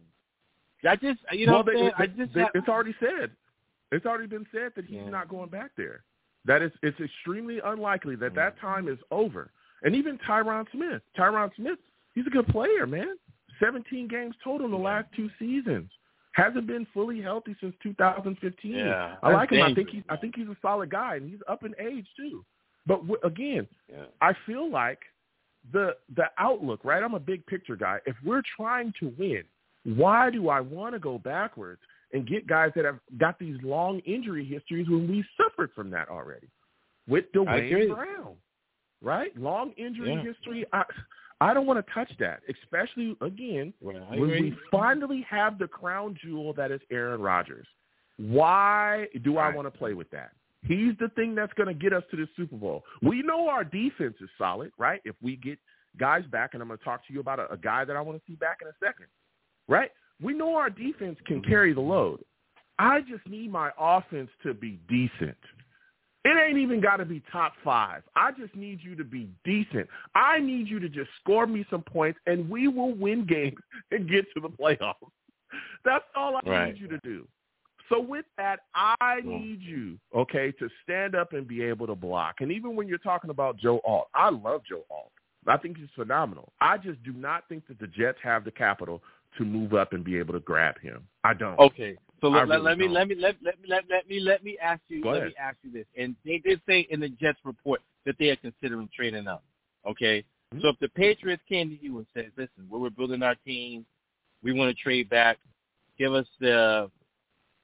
It's already said. It's already been said that he's not going back there. It's extremely unlikely that time is over. And even Tyron Smith, he's a good player, man. 17 games total in the last 2 seasons. Hasn't been fully healthy since 2015. Yeah, I like him. I think he's a solid guy, and he's up in age too. But again, I feel like the outlook, right? I'm a big picture guy. If we're trying to win, why do I want to go backwards and get guys that have got these long injury histories when we suffered from that already? With Dwayne Brown, right? Long injury history. I don't want to touch that, especially, again, when we finally have the crown jewel that is Aaron Rodgers. Why do I want to play with that? He's the thing that's going to get us to the Super Bowl. We know our defense is solid, right? If we get guys back, and I'm going to talk to you about a guy that I want to see back in a second, right? We know our defense can carry the load. I just need my offense to be decent. It ain't even got to be top 5. I just need you to be decent. I need you to just score me some points, and we will win games and get to the playoffs. That's all I need you to do. So with that, I need you, to stand up and be able to block. And even when you're talking about Joe Alt, I love Joe Alt. I think he's phenomenal. I just do not think that the Jets have the capital to move up and be able to grab him. I don't. Okay. So let me ask you this. And they did say in the Jets report that they are considering trading up. Okay. Mm-hmm. So if the Patriots came to you and said, "Listen, we're building our team. We want to trade back. Give us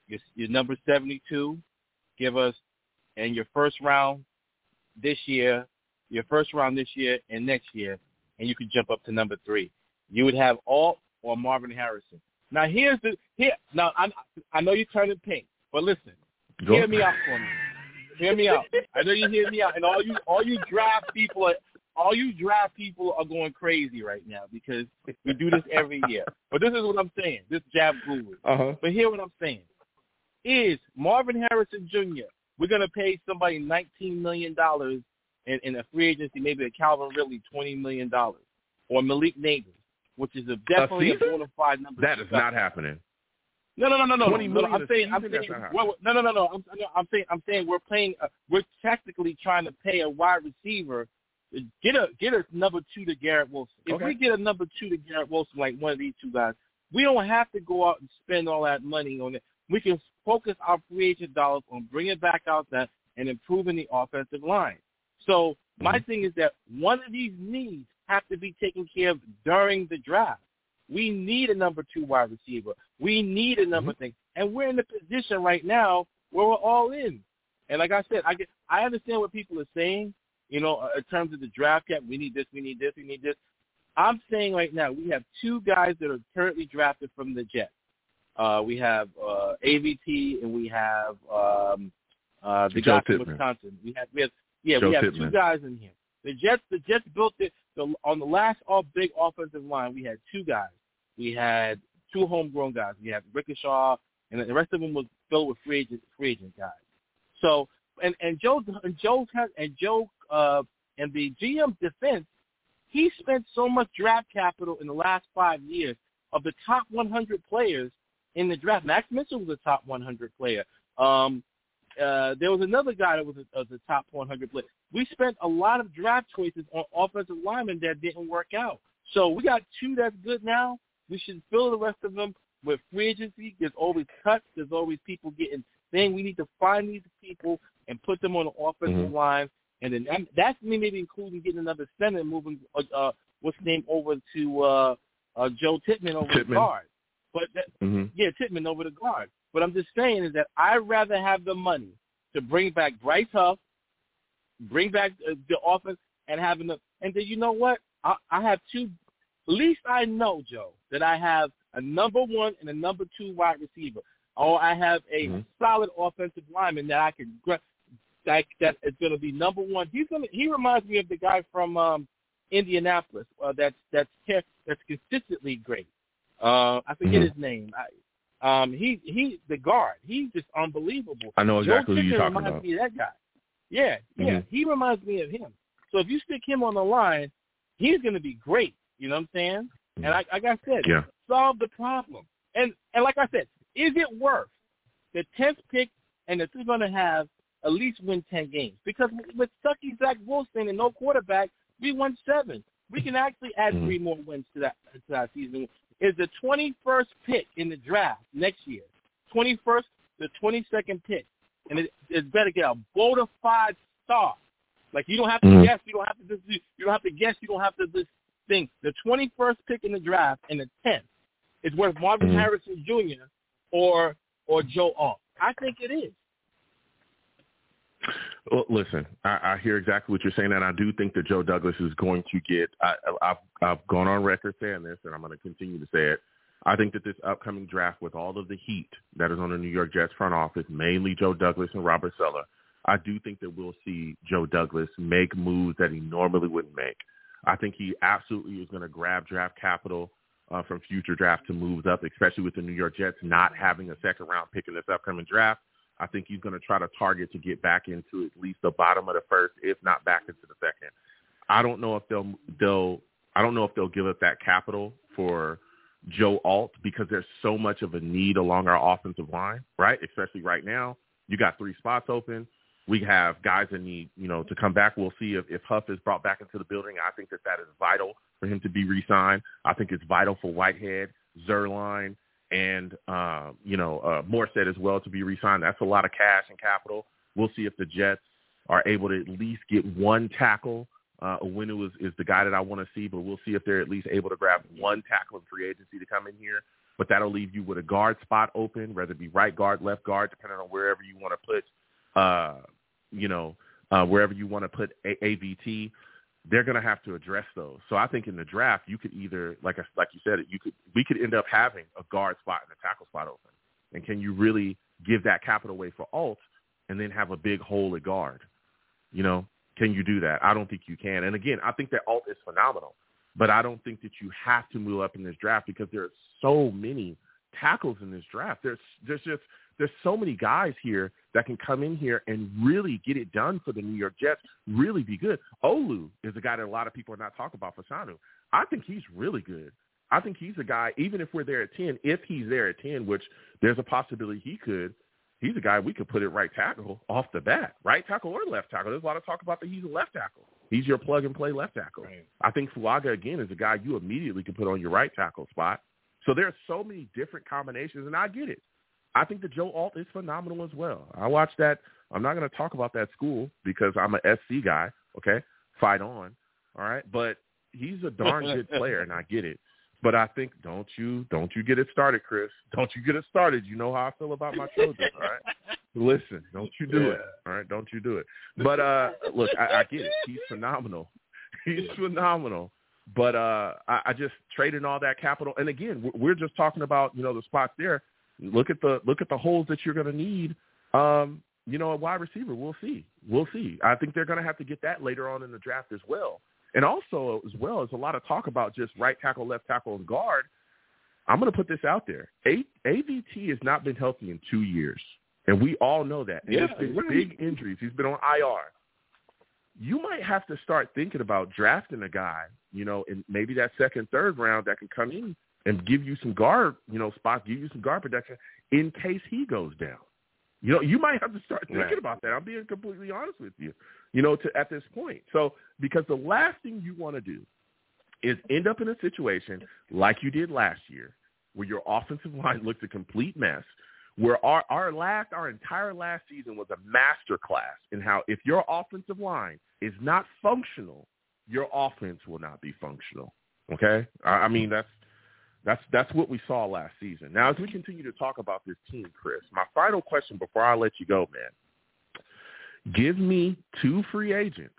your number 72, give us, and your first round this year, and next year, and you could jump up to number 3. You would have Alt or Marvin Harrison. Now Now I know you're turning pink, but listen, hear me out for me. Hear me out. I know you hear me out, and all you draft people are going crazy right now because we do this every year. But this is what I'm saying. This jab guru. But hear what I'm saying. Is Marvin Harrison Jr. We're gonna pay somebody $19 million in a free agency, maybe a Calvin Ridley $20 million, or Malik Nabers, which is definitely a bona fide number. That is not happening. No. $20 million I'm saying we're technically trying to pay a wide receiver. Get a number 2 to Garrett Wilson. If we get a number 2 to Garrett Wilson, like one of these two guys, we don't have to go out and spend all that money on it. We can focus our free agent dollars on bringing back out that and improving the offensive line. So my thing is that one of these needs have to be taken care of during the draft. We need a number 2 wide receiver. We need a number thing. And we're in the position right now where we're all in. And like I said, I understand what people are saying, in terms of the draft cap. We need this, we need this, we need this. I'm saying right now we have 2 guys that are currently drafted from the Jets. We have AVT and we have the guy from Wisconsin. We have 2 guys in here. The Jets built it on the last big offensive line. We had 2 guys. We had 2 homegrown guys. We had Rickershaw, and the rest of them was filled with free agent guys. So and Joe and the GM's defense, he spent so much draft capital in the last 5 years. Of the top 100 players in the draft, Max Mitchell was a top 100 player. There was another guy that was a top 100 player. We spent a lot of draft choices on offensive linemen that didn't work out. So we got 2 that's good now. We should fill the rest of them with free agency. There's always cuts. There's always people getting things. We need to find these people and put them on the offensive line. And then that's maybe including getting another center and moving what's his name over to Joe Tippmann over the guard. But Tippmann over the guard. What I'm just saying is that I'd rather have the money to bring back Bryce Huff, bring back the offense, and have enough. And then you know what? I have 2. At least I know, Joe, that I have a number 1 and a number 2 wide receiver, or I have a solid offensive lineman that I can that is going to be number 1. He reminds me of the guy from Indianapolis that's consistently great. I forget his name. He's the guard. He's just unbelievable. I know exactly who you're talking about. Reminds me of that guy. Yeah. He reminds me of him. So if you stick him on the line, he's going to be great. You know what I'm saying? And like I said, solve the problem. And like I said, is it worth the 10th pick and that we're going to have at least win 10 games? Because with Stucky Zach Wilson and no quarterback, we won 7. We can actually add 3 more wins to that season. Is the 21st pick in the draft next year, 21st, the 22nd pick, and it's better get a bona fide star. Like you don't have to guess, you don't have to just think. The 21st pick in the draft and the 10th is worth Marvin Harrison Jr. or Joe Alt. I think it is. Well, listen, I hear exactly what you're saying, and I do think that Joe Douglas is going to get I've gone on record saying this, and I'm going to continue to say it. I think that this upcoming draft, with all of the heat that is on the New York Jets front office, mainly Joe Douglas and Robert Saleh, I do think that we'll see Joe Douglas make moves that he normally wouldn't make. I think he absolutely is going to grab draft capital from future drafts to move up, especially with the New York Jets not having a second-round pick in this upcoming draft. I think he's going to try to target to get back into at least the bottom of the first, if not back into the second. I don't know if they'll give up that capital for Joe Alt because there's so much of a need along our offensive line, right? Especially right now, you got 3 spots open. We have guys that need, to come back. We'll see if Huff is brought back into the building. I think that is vital for him to be re-signed. I think it's vital for Whitehead, Zuerlein, and Morstead as well to be re-signed. That's a lot of cash and capital. We'll see if the Jets are able to at least get one tackle. Owenu is the guy that I want to see, but we'll see if they're at least able to grab one tackle in free agency to come in here. but that'll leave you with a guard spot open, whether it be right guard, left guard, depending on wherever you want to put, wherever you want to put AVT. They're going to have to address those. So I think in the draft, you could either, like you said, we could end up having a guard spot and a tackle spot open. And can you really give that capital away for Alt and then have a big hole at guard? Can you do that? I don't think you can. And again, I think that Alt is phenomenal, but I don't think that you have to move up in this draft because there are so many tackles in this draft. There's so many guys here that can come in here and really get it done for the New York Jets, really be good. Olu is a guy that a lot of people are not talking about for Sanu. I think he's really good. I think he's a guy, even if we're there at 10, if he's there at 10, which there's a possibility he's a guy we could put at right tackle off the bat, right tackle or left tackle. There's a lot of talk about that he's a left tackle. He's your plug-and-play left tackle. Right. I think Fuaga, again, is a guy you immediately can put on your right tackle spot. So there are so many different combinations, and I get it. I think that Joe Alt is phenomenal as well. I watched that. I'm not going to talk about that school because I'm an SC guy, okay? Fight on, all right? But he's a darn good player, and I get it. But I think don't you get it started, Chris. Don't you get it started. You know how I feel about my Trojans, all right? Listen, don't you do it, all right? Don't you do it. But, look, I get it. He's phenomenal. He's phenomenal. But I just traded all that capital. And, again, we're just talking about, the spots there. Look at the holes that you're going to need. A wide receiver. We'll see. I think they're going to have to get that later on in the draft as well. And also, as well, there's a lot of talk about just right tackle, left tackle, and guard. I'm going to put this out there. AVT has not been healthy in 2 years, and we all know that. And there's been big injuries. He's been on IR. You might have to start thinking about drafting a guy, in maybe that second, third round that can come in and give you some guard, spots, give you some guard protection in case he goes down. You might have to start thinking about that. I'm being completely honest with you, at this point. So, because the last thing you want to do is end up in a situation like you did last year where your offensive line looked a complete mess, where our entire last season was a master class in how if your offensive line is not functional, your offense will not be functional. Okay? I mean, that's what we saw last season. Now, as we continue to talk about this team, Chris, my final question before I let you go, man, give me two free agents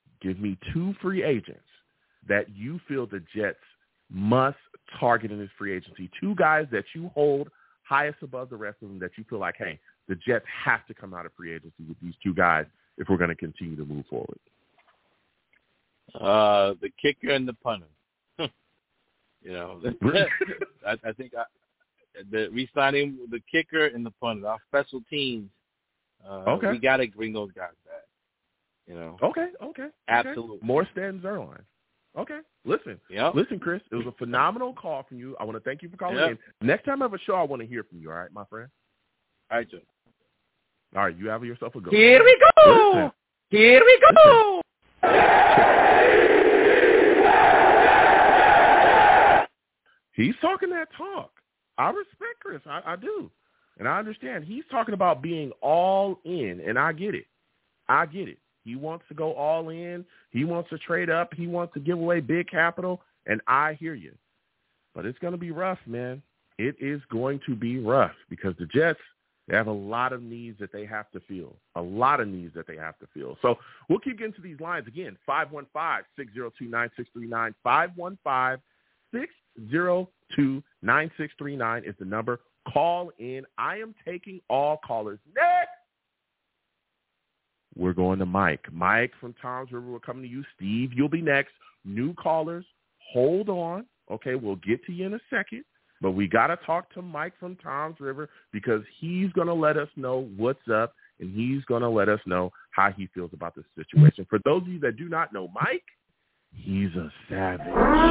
that you feel the Jets must target in this free agency. Two guys that you hold highest above the rest of them that you feel like, hey, the Jets have to come out of free agency with these two guys if we're going to continue to move forward. The kicker and the punter. I think the re-signing the kicker and the punter, our special teams, we got to bring those guys back. Okay. Absolutely. More Stan Zerline. Okay. Listen, Chris, it was a phenomenal call from you. I want to thank you for calling in. Next time I have a show, I want to hear from you. All right, my friend? All right, Joe. All right, you have yourself a good one. Here we go. Listen. Here we go. He's talking that talk. I respect Chris. I do. And I understand. He's talking about being all in, and I get it. He wants to go all in. He wants to trade up. He wants to give away big capital, and I hear you. But it's going to be rough, man. It is going to be rough because the Jets, they have a lot of needs that they have to fill. So we'll keep getting to these lines again. 515-602-9639. 515-602-9639 is the number. Call in. I am taking all callers. Next, we're going to Mike. Mike from Toms River, we're coming to you. Steve, you'll be next. New callers, hold on. Okay, we'll get to you in a second. But we got to talk to Mike from Toms River because he's going to let us know what's up, and he's going to let us know how he feels about this situation. For those of you that do not know Mike, he's a savage.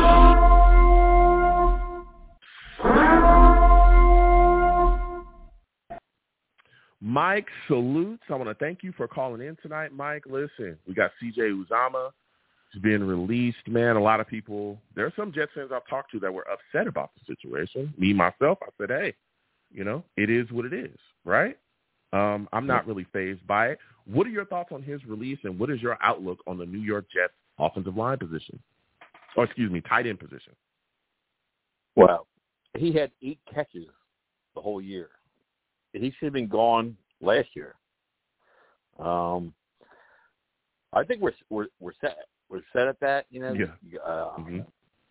Mike salutes. I want to thank you for calling in tonight, Mike. Listen, we got CJ Uzomah. He's been released, man. A lot of people, there are some Jets fans I've talked to that were upset about the situation. Me, myself, I said, hey, it is what it is, right? I'm not really fazed by it. What are your thoughts on his release, and what is your outlook on the New York Jets offensive line position? Or, tight end position. Well, he had 8 catches the whole year. He should have been gone last year. I think we're set. We're set at that. You know. Yeah.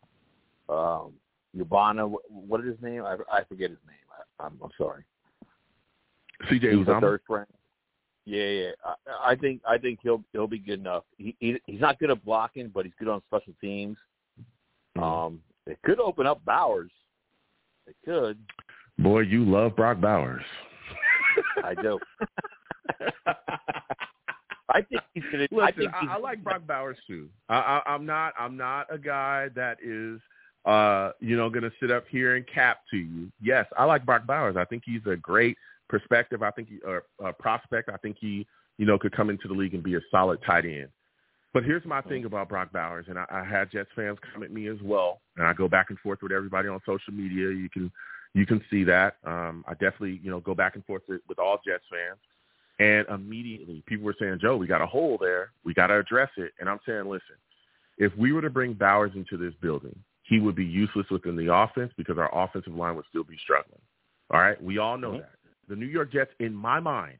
Yabana, what is his name? I forget his name. I'm sorry. CJ He's the Uzomah? third string. Yeah. I think he'll be good enough. He's not good at blocking, but he's good on special teams. It could open up Bowers. It could. Boy, you love Brock Bowers. I do. I think he's gonna. Listen, I like Brock Bowers too. I'm not a guy that is going to sit up here and cap to you. Yes, I like Brock Bowers. I think he's a great perspective. I think prospect. I think he could come into the league and be a solid tight end. But here's my thing about Brock Bowers, and I had Jets fans come at me as well, and I go back and forth with everybody on social media. You can see that. I definitely go back and forth with all Jets fans. And immediately people were saying, Joe, we got a hole there. We got to address it. And I'm saying, listen, if we were to bring Bowers into this building, he would be useless within the offense because our offensive line would still be struggling. All right? We all know that. The New York Jets, in my mind,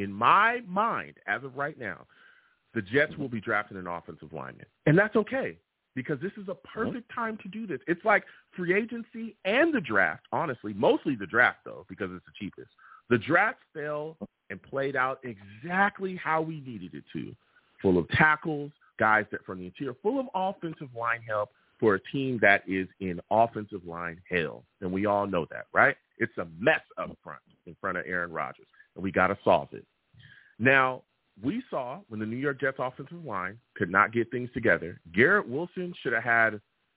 as of right now, the Jets will be drafting an offensive lineman. And that's okay because this is a perfect time to do this. It's like free agency and the draft, honestly, mostly the draft, though, because it's the cheapest. The draft fell and played out exactly how we needed it to, full of tackles, guys that from the interior, full of offensive line help for a team that is in offensive line hell. And we all know that, right? It's a mess up front in front of Aaron Rodgers, and we got to solve it. Now, we saw when the New York Jets offensive line could not get things together, Garrett Wilson should have had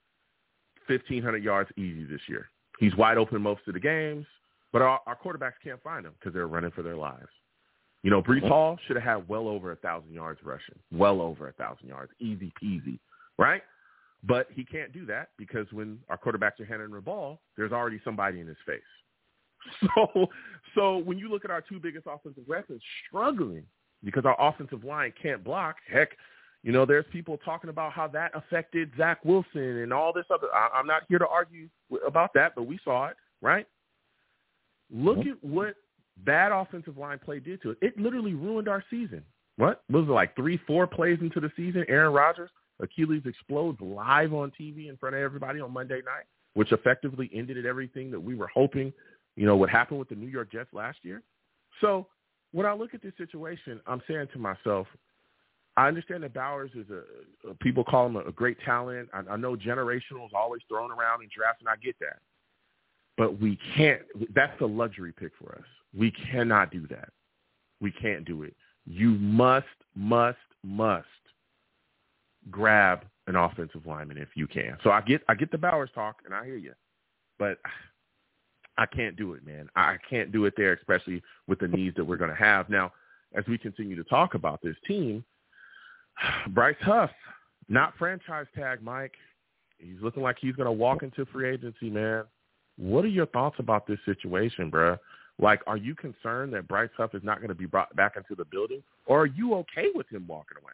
1,500 yards easy this year. He's wide open most of the games, but our quarterbacks can't find him because they're running for their lives. Breece Hall should have had well over 1,000 yards rushing, well over 1,000 yards, easy peasy, right? But he can't do that because when our quarterbacks are handing the ball, there's already somebody in his face. So when you look at our 2 biggest offensive weapons struggling because our offensive line can't block, heck, there's people talking about how that affected Zach Wilson and all this other. I'm not here to argue about that, but we saw it, right? Look at what bad offensive line play did to it. It literally ruined our season. What was it, like 3-4 plays into the season? Aaron Rodgers, Achilles explodes live on TV in front of everybody on Monday night, which effectively ended everything that we were hoping, would happen with the New York Jets last year. So when I look at this situation, I'm saying to myself, I understand that Bowers is people call him a great talent. I know generational is always thrown around in drafts, and I get that. But we can't – that's a luxury pick for us. We cannot do that. We can't do it. You must grab an offensive lineman if you can. So I get the Bowers talk, and I hear you. But I can't do it, man. I can't do it there, especially with the needs that we're going to have. Now, as we continue to talk about this team, Bryce Huff, not franchise tag, Mike. He's looking like he's going to walk into free agency, man. What are your thoughts about this situation, bro? Like, are you concerned that Bryce Huff is not going to be brought back into the building, or are you okay with him walking away?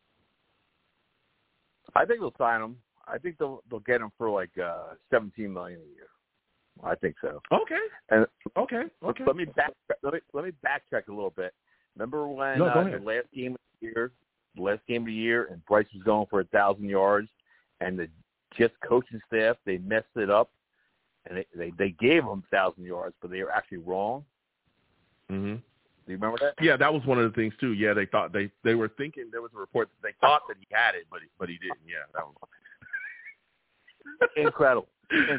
I think they'll sign him. I think they'll get him for like $17 million a year. I think so. Okay. And okay. Let me backtrack a little bit. Remember when the last game of the year, and Bryce was going for 1,000 yards, and the Jets coaching staff, they messed it up, and they gave him 1,000 yards, but they were actually wrong. Mm-hmm. Do you remember that? Yeah, that was one of the things too. Yeah, they thought they were thinking, there was a report that they thought that he had it, but he didn't. Yeah, that was incredible.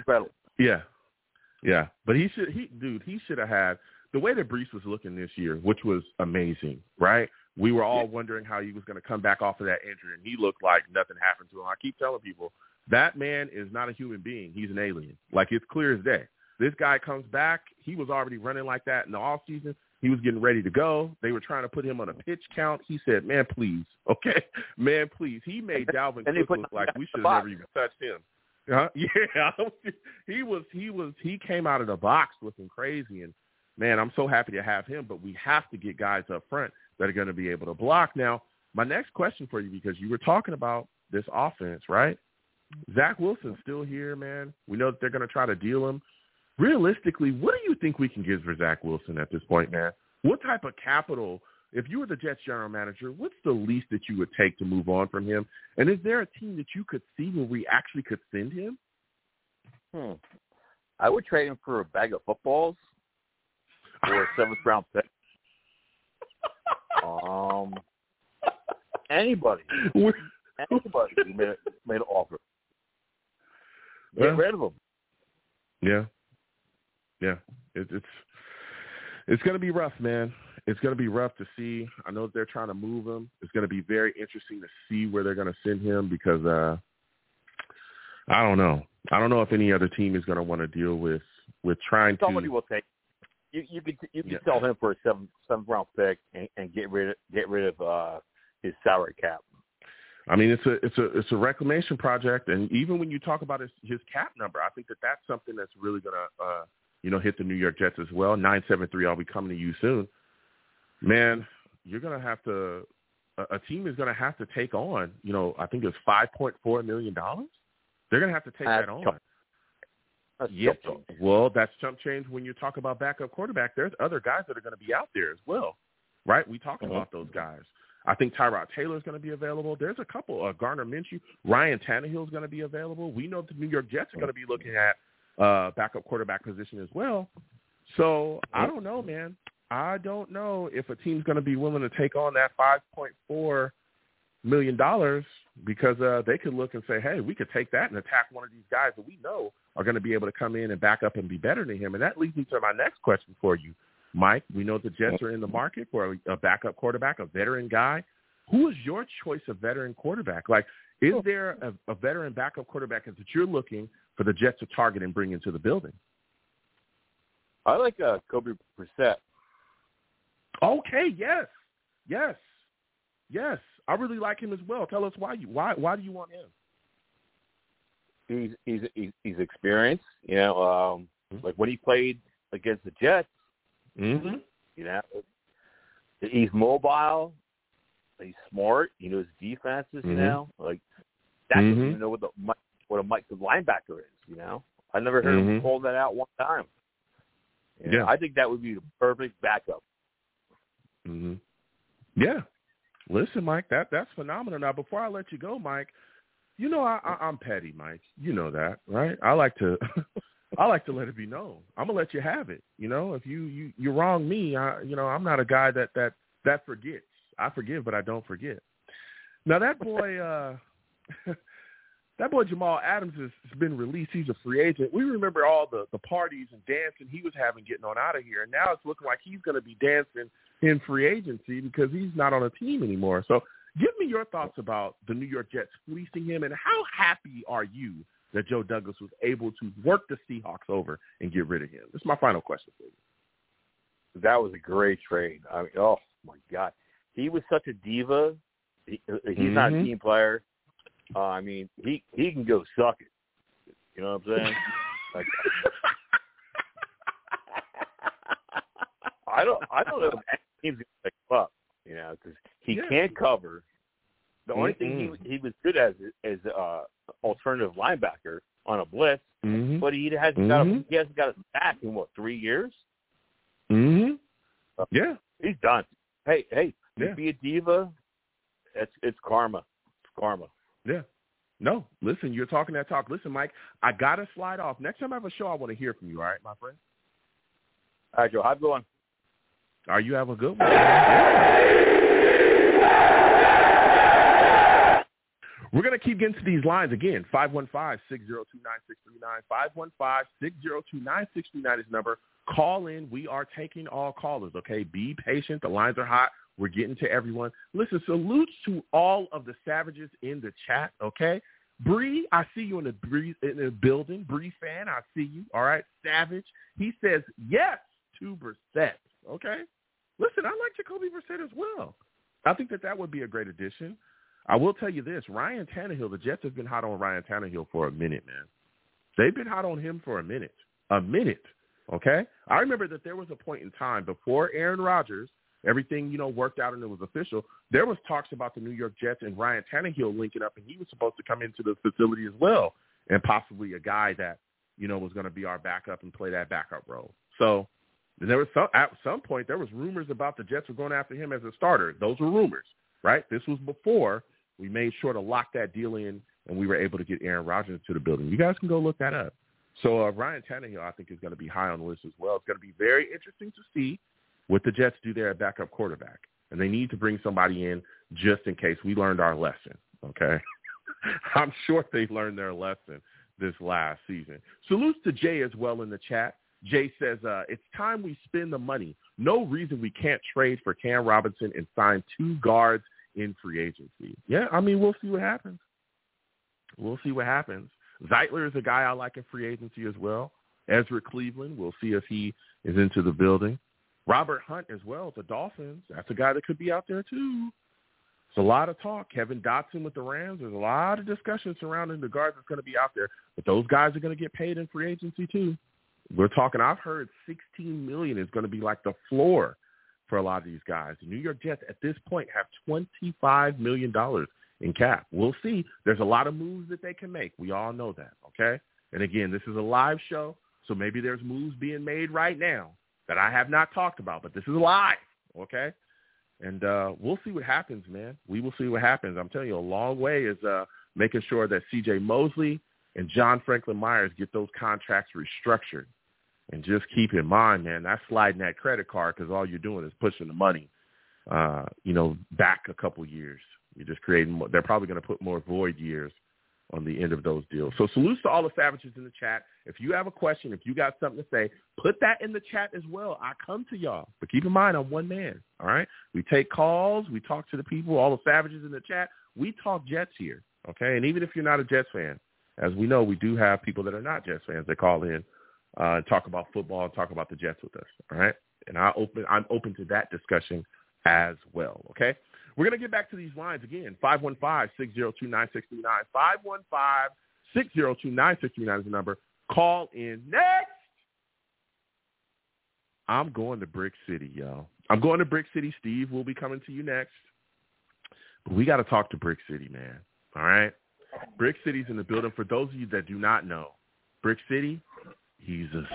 Yeah, but he should have had the way that Breece was looking this year, which was amazing, right? We were all wondering how he was going to come back off of that injury, and he looked like nothing happened to him. I keep telling people, that man is not a human being. He's an alien. Like, it's clear as day. This guy comes back. He was already running like that in the offseason. He was getting ready to go. They were trying to put him on a pitch count. He said, man, please. Okay? Man, please. He made Dalvin Cook look like we should have never even touched him. Yeah. He came out of the box looking crazy. And, man, I'm so happy to have him. But we have to get guys up front that are going to be able to block. Now, my next question for you, because you were talking about this offense, right? Zach Wilson's still here, man. We know that they're going to try to deal him. realistically, what do you think we can get for Zach Wilson at this point, man? What type of capital, if you were the Jets general manager, what's the least that you would take to move on from him? And is there a team that you could see where we actually could send him? I would trade him for a bag of footballs or a 7th round pick. Anybody who made an offer. Get rid of him. Yeah. It's going to be rough, man. It's going to be rough to see. I know they're trying to move him. It's going to be very interesting to see where they're going to send him because I don't know. I don't know if any other team is going to want to deal with trying Somebody to. will take. You could sell him for a 7th round pick and get rid of his salary cap. I mean, it's a reclamation project, and even when you talk about his cap number, I think that's something that's really going to hit the New York Jets as well. 973, I'll be coming to you soon, man. You're going to have to. A team is going to have to take on. I think it's $5.4 million. They're going to have to take that on. Yep. Well, that's chump change when you talk about backup quarterback. There's other guys that are going to be out there as well, right? We talk about those guys. I think Tyrod Taylor is going to be available. There's a couple. Gardner Minshew, Ryan Tannehill is going to be available. We know the New York Jets are going to be looking at backup quarterback position as well. So I don't know, man. I don't know if a team's going to be willing to take on that $5.4 million because they could look and say, hey, we could take that and attack one of these guys that we know are going to be able to come in and back up and be better than him. And that leads me to my next question for you, Mike. We know the Jets are in the market for a backup quarterback, a veteran guy. Who is your choice of veteran quarterback? Like, is there a veteran backup quarterback that you're looking for the Jets to target and bring into the building? I like Kobe Brissett. Okay, yes. I really like him as well. Tell us why do you want him? He's experienced. Like when he played against the Jets. He's mobile. He's smart. He knows defenses. Like that doesn't even know what a Mike the linebacker is. I never heard him call that out one time. I think that would be the perfect backup. Yeah. Listen, Mike, that's phenomenal. Now, before I let you go, Mike, I'm petty, Mike. You know that, right? I like to let it be known. I'm gonna let you have it. If you wrong me, I'm not a guy that forgets. I forgive, but I don't forget. Now that boy, Jamal Adams has been released. He's a free agent. We remember all the parties and dancing he was having getting on out of here, and now it's looking like he's going to be dancing in free agency because he's not on a team anymore. So give me your thoughts about the New York Jets fleecing him, and how happy are you that Joe Douglas was able to work the Seahawks over and get rid of him? This is my final question for you. That was a great trade. I mean, oh, my God. He was such a diva. He's not a team player. I mean, he can go suck it. You know what I'm saying? I don't know if team's going to pick him up, because he can't cover. The only thing he was good as is alternative linebacker on a blitz, but he hasn't got a sack in 3 years? Yeah, he's done. Hey, be a diva. It's karma. It's karma. Yeah. No, listen, you're talking that talk. Listen, Mike, I got to slide off. Next time I have a show, I want to hear from you, all right, my friend? All right, Joe, how's it going? All right, you have a good one. We're going to keep getting to these lines again. 515-602-9639. 515-602-9639 is the number. Call in. We are taking all callers, okay? Be patient. The lines are hot. We're getting to everyone. Listen, salutes to all of the savages in the chat, okay? Bree, I see you in the building. Bree fan, I see you. All right, Savage. He says yes to Brissett, okay? Listen, I like Jacoby Brissett as well. I think that would be a great addition. I will tell you this. Ryan Tannehill, the Jets have been hot on Ryan Tannehill for a minute, man. They've been hot on him for a minute, okay? I remember that there was a point in time before Aaron Rodgers, everything, worked out and it was official. There was talks about the New York Jets and Ryan Tannehill linking up, and he was supposed to come into the facility as well, and possibly a guy that was going to be our backup and play that backup role. So there was at some point there was rumors about the Jets were going after him as a starter. Those were rumors, right? This was before we made sure to lock that deal in and we were able to get Aaron Rodgers into the building. You guys can go look that up. So Ryan Tannehill, I think, is going to be high on the list as well. It's going to be very interesting to see what the Jets do there at backup quarterback. And they need to bring somebody in just in case. We learned our lesson, okay? I'm sure they learned their lesson this last season. Salutes to Jay as well in the chat. Jay says, it's time we spend the money. No reason we can't trade for Cam Robinson and sign 2 guards in free agency. Yeah, I mean, we'll see what happens. We'll see what happens. Zeitler is a guy I like in free agency as well. Ezra Cleveland, we'll see if he is into the building. Robert Hunt as well, the Dolphins. That's a guy that could be out there too. It's a lot of talk. Kevin Dotson with the Rams. There's a lot of discussion surrounding the guards that's going to be out there. But those guys are going to get paid in free agency too. We're talking, I've heard $16 million is going to be like the floor for a lot of these guys. The New York Jets at this point have $25 million in cap. We'll see. There's a lot of moves that they can make. We all know that, okay? And again, this is a live show, so maybe there's moves being made right now that I have not talked about, but this is live, okay? And we'll see what happens, man. We will see what happens. I'm telling you, a long way is making sure that C.J. Mosley and John Franklin Myers get those contracts restructured. And just keep in mind, man, that's sliding that credit card because all you're doing is pushing the money, back a couple years. You're just creating more. They're probably going to put more void years on the end of those deals. So salutes to all the savages in the chat. If you have a question, if you got something to say, put that in the chat as well. I come to y'all. But keep in mind, I'm one man, all right? We take calls. We talk to the people, all the savages in the chat. We talk Jets here, okay? And even if you're not a Jets fan, as we know, we do have people that are not Jets fans that call in and talk about football and talk about the Jets with us, all right? And I'm open to that discussion as well, okay? We're going to get back to these lines again. 515-602-9639. 515-602-9639 is the number. Call in next. I'm going to Brick City, y'all. I'm going to Brick City. Steve will be coming to you next. But we got to talk to Brick City, man. All right? Brick City's in the building. For those of you that do not know, Brick City, he's a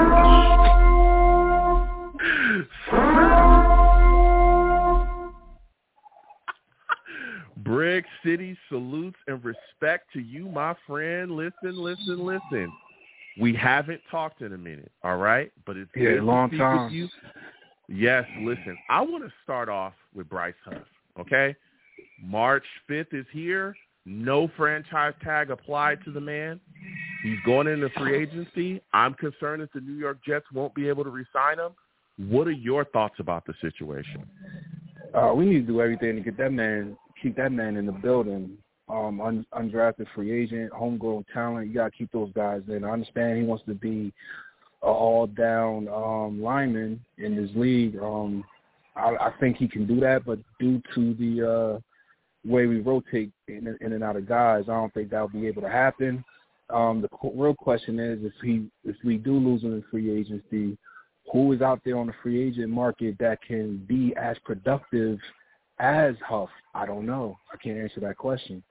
Brick City salutes and respect to you, my friend. Listen. We haven't talked in a minute, all right? But it's good a long to speak time. with you. Yes, listen. I want to start off with Bryce Huff, okay? March 5th is here. No franchise tag applied to the man. He's going into free agency. I'm concerned that the New York Jets won't be able to re-sign him. What are your thoughts about the situation? We need to do everything to get that man, keep that man in the building. Undrafted free agent, homegrown talent. You got to keep those guys in. I understand he wants to be an all-down lineman in this league. I think he can do that, but due to the way we rotate in and out of guys, I don't think that will be able to happen. The real question is, if we do lose him in free agency, who is out there on the free agent market that can be as productive as Huff? I don't know. I can't answer that question.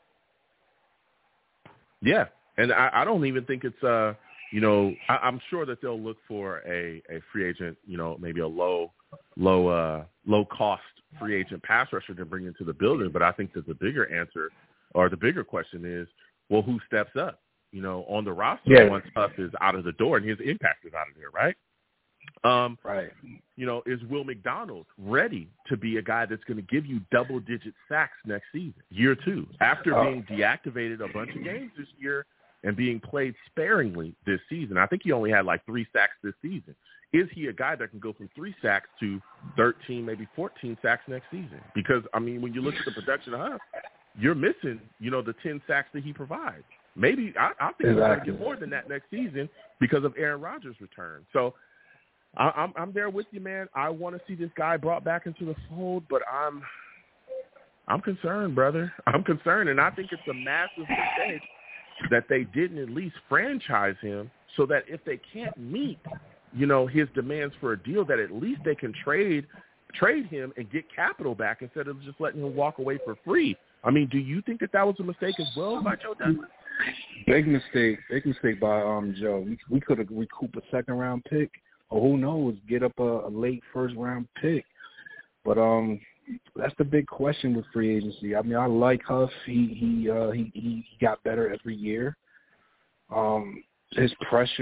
Yeah, and I don't even think it's I'm sure that they'll look for a free agent, maybe a low cost free agent pass rusher to bring into the building. But I think that the bigger answer or the bigger question is, well, who steps up, on the roster once Huff is out of the door and his impact is out of there, right? Right. Is Will McDonald ready to be a guy that's going to give you double-digit sacks next season, year 2, after being deactivated a bunch of games this year and being played sparingly this season? I think he only had like 3 sacks this season. Is he a guy that can go from 3 sacks to 13, maybe 14 sacks next season? Because, I mean, when you look at the production of Huff, you're missing, the 10 sacks that he provides. Maybe I think he's going to get more than that next season because of Aaron Rodgers' return. So, I'm there with you, man. I want to see this guy brought back into the fold, but I'm concerned, brother. I'm concerned, and I think it's a massive mistake that they didn't at least franchise him so that if they can't meet, his demands for a deal, that at least they can trade him and get capital back instead of just letting him walk away for free. I mean, do you think that was a mistake as well by Joe Douglas? Big mistake by Joe. We could have recouped a second-round pick, or who knows, get up a late first-round pick. But that's the big question with free agency. I mean, I like Huff. He got better every year. His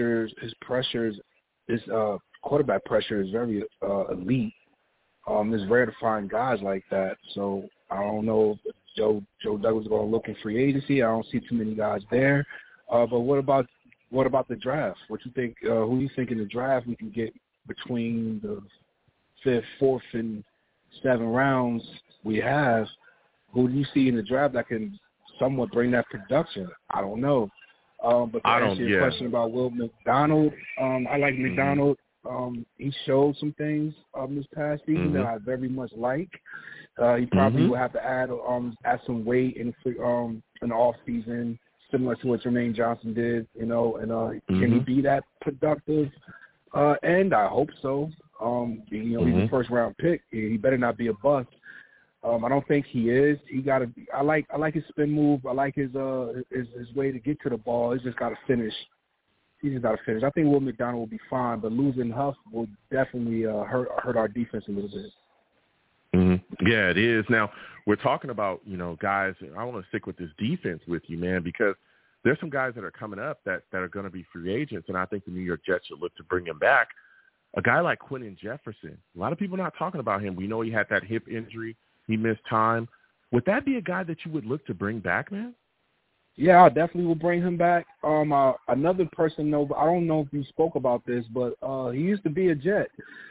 quarterback pressure is very elite. It's rare to find guys like that. So I don't know if Joe Douglas is going to look in free agency. I don't see too many guys there. But what about the draft? What you think? Who do you think in the draft we can get between the 5th, 4th, and 7 rounds we have? Who do you see in the draft that can somewhat bring that production? I don't know. But to answer your question about Will McDonald, I like McDonald. He showed some things this past season that I very much like. He probably will have to add some weight in the off season, similar to what Jermaine Johnson did. You know, and can he be that productive? And I hope so. He's a first round pick. He better not be a bust. I don't think he is. I like his spin move. I like his way to get to the ball. He's just got to finish. I think Will McDonald will be fine, but losing Huff will definitely hurt our defense a little bit. Mm-hmm. Yeah, it is. Now, we're talking about, guys, I want to stick with this defense with you, man, because there's some guys that are coming up that are going to be free agents, and I think the New York Jets should look to bring him back. A guy like Quentin Jefferson, a lot of people are not talking about him. We know he had that hip injury. He missed time. Would that be a guy that you would look to bring back, man? Yeah, I definitely will bring him back. Another person, though, I don't know if you spoke about this, but he used to be a Jet.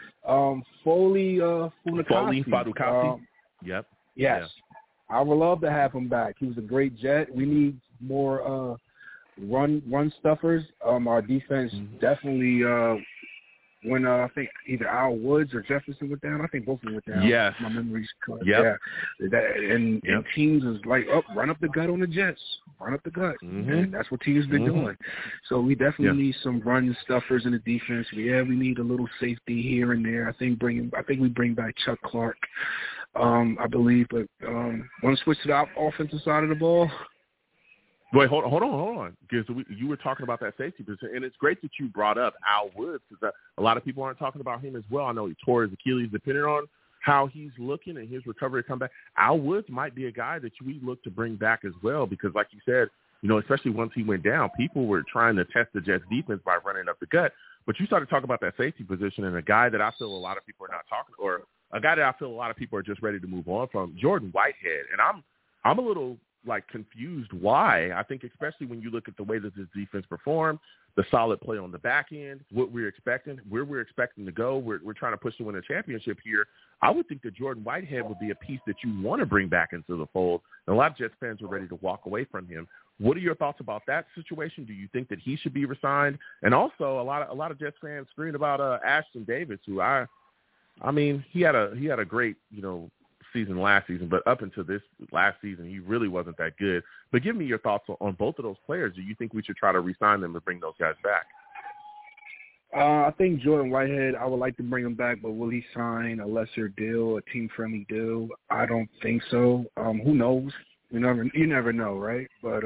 Foley Fatukasi. Yep. Yes. Yeah. I would love to have him back. He was a great Jet. We need more run stuffers. Our defense definitely when I think either Al Woods or Jefferson went down. I think both of them went down. Yes. My memory's correct. Yep. Yeah. And teams is like, run up the gut on the Jets. Run up the gut. And that's what teams been doing. So we definitely need some run stuffers in the defense. Yeah, we need a little safety here and there. I think we bring back Chuck Clark, I believe. But want to switch to the offensive side of the ball? Wait, hold on. Because you were talking about that safety position, and it's great that you brought up Al Woods because a lot of people aren't talking about him as well. I know he tore his Achilles, depending on how he's looking and his recovery to come back. Al Woods might be a guy that we look to bring back as well because, like you said, especially once he went down, people were trying to test the Jets' defense by running up the gut. But you started talking about that safety position, and a guy that I feel a lot of people are not talking, or a guy that I feel a lot of people are just ready to move on from, Jordan Whitehead. And I'm a little confused why. I think especially when you look at the way that this defense performed, the solid play on the back end, what we're expecting, where we're expecting to go, we're trying to push to win a championship here. I would think that Jordan Whitehead would be a piece that you want to bring back into the fold. And a lot of Jets fans are ready to walk away from him. What are your thoughts about that situation? Do you think that he should be resigned? And also, a lot of Jets fans screamed about Ashton Davis, who I mean, he had a great season last season, but up until this last season, he really wasn't that good. But give me your thoughts on both of those players. Do you think we should try to re-sign them to bring those guys back? I think Jordan Whitehead, I would like to bring him back, but will he sign a lesser deal, a team-friendly deal? I don't think so. Who knows? You never know, right? But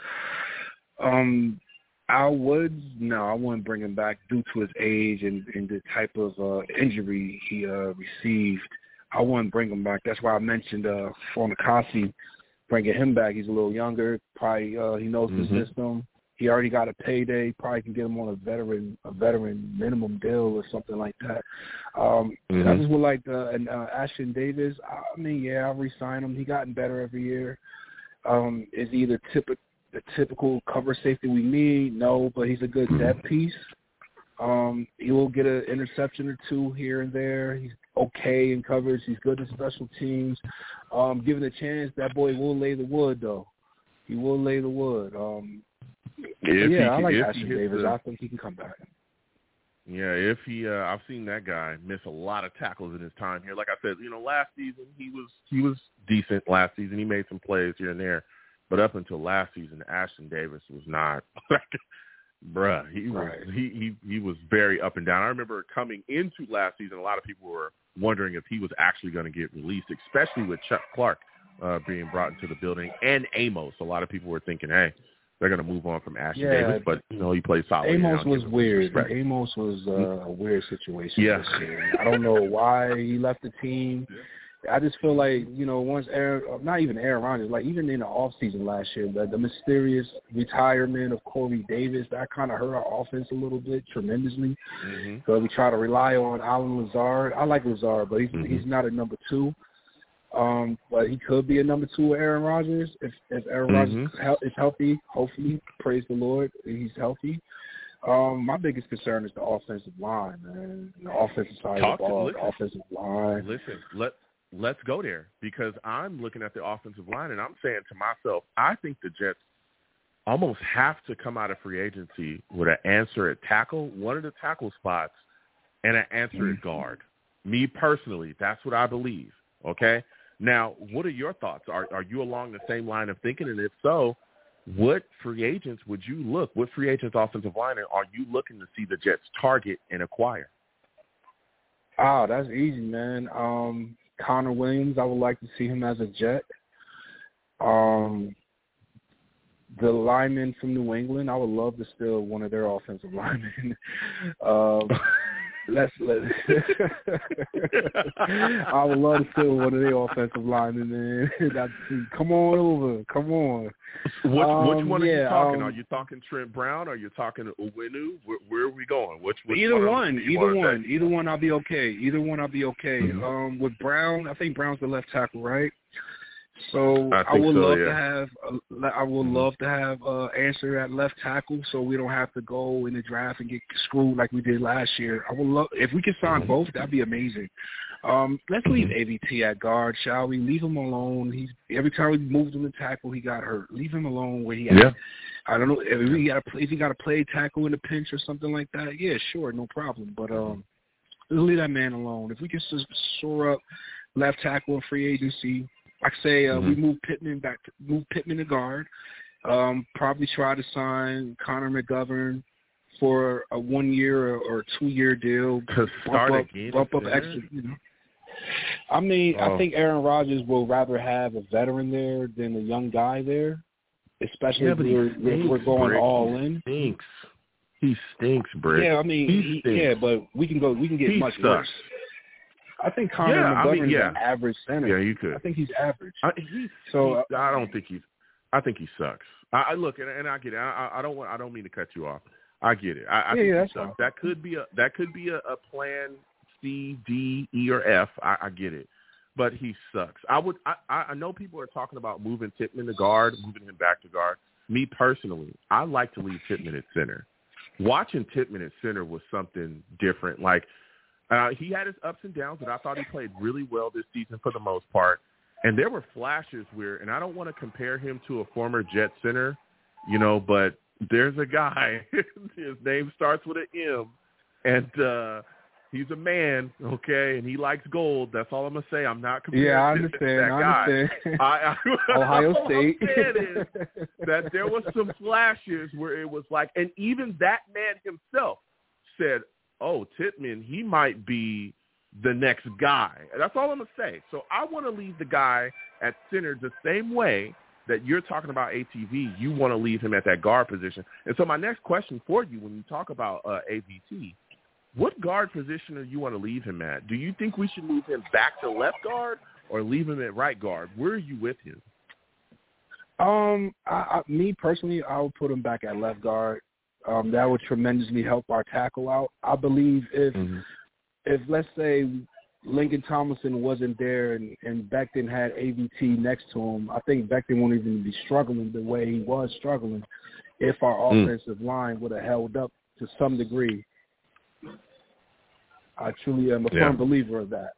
Al Woods, no, I wouldn't bring him back due to his age and the type of injury he received. I wouldn't bring him back. That's why I mentioned Fatukasi, bringing him back. He's a little younger. Probably he knows the system. He already got a payday. Probably can get him on a veteran minimum deal or something like that. I just would like and Ashton Davis. I mean, yeah, I'll re-sign him. He gotten better every year. Is he the typical cover safety we need? No, but he's a good depth piece. He will get an interception or two here and there. He's okay in coverage. He's good in special teams. Given a chance, that boy will lay the wood, though. He will lay the wood. I like Ashton Davis. I think he can come back. Yeah, if he, I've seen that guy miss a lot of tackles in his time here. Like I said, last season he was decent. Last season he made some plays here and there, but up until last season, Ashton Davis was not. Bruh, he was very up and down. I remember coming into last season, a lot of people were wondering if he was actually going to get released, especially with Chuck Clark being brought into the building and Amos. A lot of people were thinking, hey, they're going to move on from Ashton Yeah. Davis, but he played solid. Amos was weird. Amos was a weird situation this year. I don't know why he left the team. I just feel like, once not even Aaron Rodgers, like even in the offseason last year, the mysterious retirement of Corey Davis, that kind of hurt our offense a little bit tremendously. Mm-hmm. So we try to rely on Allen Lazard. I like Lazard, but he's not a number 2. But he could be a number 2 with Aaron Rodgers if Aaron Rodgers is healthy. Hopefully, praise the Lord, he's healthy. My biggest concern is the offensive line, man. The offensive side of the ball, the offensive line. Listen, let's go there, because I'm looking at the offensive line and I'm saying to myself, I think the Jets almost have to come out of free agency with an answer at tackle, one of the tackle spots, and an answer at guard. Me personally, that's what I believe. Okay. Now, what are your thoughts? Are you along the same line of thinking? And if so, what free agents would you look? What free agents offensive lineman are you looking to see the Jets target and acquire? Oh, that's easy, man. Connor Williams, I would like to see him as a Jet. The lineman from New England, I would love to steal one of their offensive linemen. I would love to steal one of their offensive linemen, man. Come on over. Come on. Which one are you talking? Are you talking Trent Brown? Are you talking Uwenu? Where are we going? Either one, I'll be okay. Mm-hmm. With Brown, I think Brown's the left tackle, right? So I would love to have answer at left tackle, so we don't have to go in the draft and get screwed like we did last year. I would love if we could sign both. That'd be amazing. Let's leave AVT at guard, shall we? Leave him alone. Every time we moved him to tackle, he got hurt. Leave him alone where he at. Yeah. I don't know if he got to play tackle in a pinch or something like that. Yeah, sure, no problem. But let's leave that man alone. If we can shore up left tackle in free agency. I say we move Pittman to guard. Probably try to sign Connor McGovern for a 1-year or 2-year deal. Bump up extra. I mean, I think Aaron Rodgers will rather have a veteran there than a young guy there, especially if we're going all in. He stinks, Brick. Yeah, I mean, but we can get much worse. I think Connor McGovern's an average center. Yeah, you could. I think he's average. I think he sucks. I look, and I get it. I don't mean to cut you off. I get it. I think he sucks. That could be a plan C, D, E, or F. I get it, but he sucks. I know people are talking about moving Tippmann to guard, moving him back to guard. Me personally, I like to leave Tippmann at center. Watching Tippmann at center was something different. Like. He had his ups and downs, but I thought he played really well this season for the most part. And there were flashes where, and I don't want to compare him to a former Jet center, but there's a guy, his name starts with an M, and he's a man, okay, and he likes gold. That's all I'm going to say. I'm not comparing that guy. Ohio State. All I'm saying is that there was some flashes where it was like, and even that man himself said, oh, Tippmann, he might be the next guy. That's all I'm going to say. So I want to leave the guy at center the same way that you're talking about ATV. You want to leave him at that guard position. And so my next question for you, when you talk about AVT, what guard position do you want to leave him at? Do you think we should move him back to left guard or leave him at right guard? Where are you with him? Me personally, I would put him back at left guard. That would tremendously help our tackle out. I believe if let's say Lincoln Tomlinson wasn't there and Becton had AVT next to him, I think Becton wouldn't even be struggling the way he was struggling if our offensive line would have held up to some degree. I truly am a firm believer of that.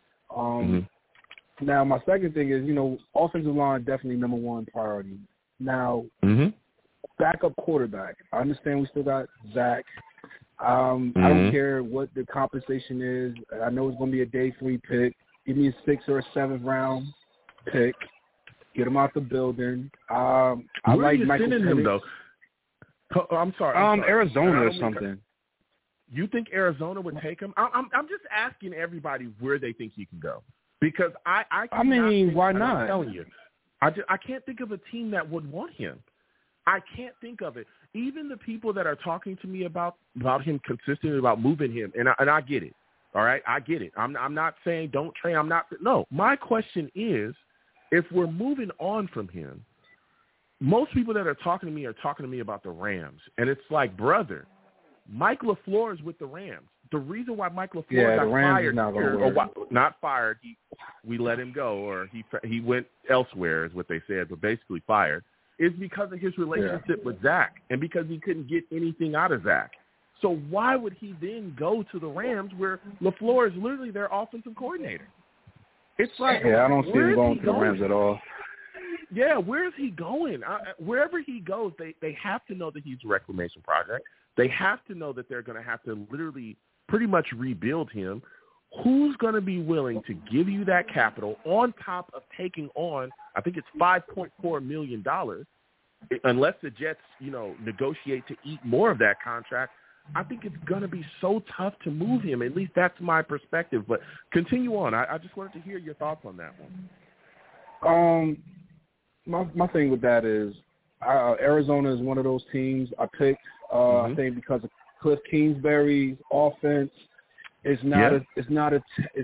Now, my second thing is, offensive line definitely number one priority. Now, backup quarterback. I understand we still got Zach. I don't care what the compensation is. I know it's going to be a day 3 pick. Give me a 6th or a 7th round pick. Get him out the building. I like Michael Penix. Him, though? I'm sorry. Arizona or something. You think Arizona would take him? I'm just asking everybody where they think he can go, because I mean, why not? I'm telling you, I can't think of a team that would want him. I can't think of it. Even the people that are talking to me about him consistently, about moving him, and I get it. All right, I get it. I'm not saying don't trade. No, my question is, if we're moving on from him, most people that are talking to me about the Rams, and it's like, brother, Mike LaFleur is with the Rams. The reason why Mike LaFleur got fired, we let him go, or he went elsewhere, is what they said, but basically fired, is because of his relationship with Zach, and because he couldn't get anything out of Zach. So why would he then go to the Rams, where LaFleur is literally their offensive coordinator? It's like, I don't see him going to the Rams at all. Yeah, where is he going? Wherever he goes, they have to know that he's a reclamation project. They have to know that they're going to have to literally pretty much rebuild him. Who's going to be willing to give you that capital on top of taking on, I think it's $5.4 million, unless the Jets, negotiate to eat more of that contract? I think it's going to be so tough to move him. At least that's my perspective. But continue on. I just wanted to hear your thoughts on that one. My thing with that is Arizona is one of those teams I picked. I think because of Cliff Kingsbury's offense, it's not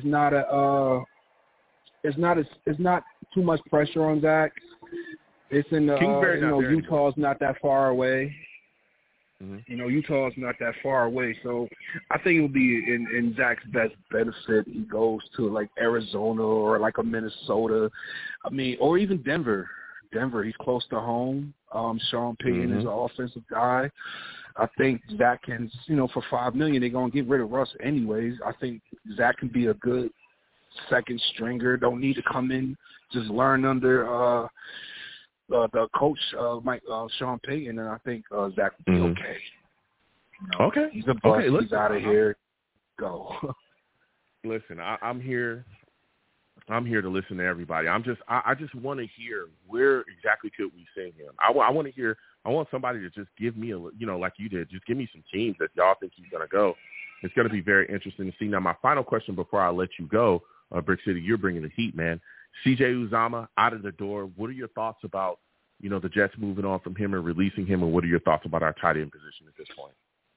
too much pressure on Zach. It's in Utah's not that far away. Utah's not that far away, so I think it would be in Zach's best benefit. He goes to like Arizona or like a Minnesota, or even Denver. He's close to home. Sean Payton is an offensive guy. I think Zach can, for $5 million, they're gonna get rid of Russ anyways. I think Zach can be a good second stringer. Don't need to come in, just learn under the coach, Sean Payton, and I think Zach will be okay. Okay. He's a bust. He's out of here. Go. Listen, I'm here. I'm here to listen to everybody. I just want to hear where exactly could we send him. I want to hear. I want somebody to just give me like you did, just give me some teams that y'all think he's going to go. It's going to be very interesting to see. Now, my final question before I let you go, Brick City, you're bringing the heat, man. C.J. Uzomah out of the door. What are your thoughts about, the Jets moving on from him and releasing him, and what are your thoughts about our tight end position at this point?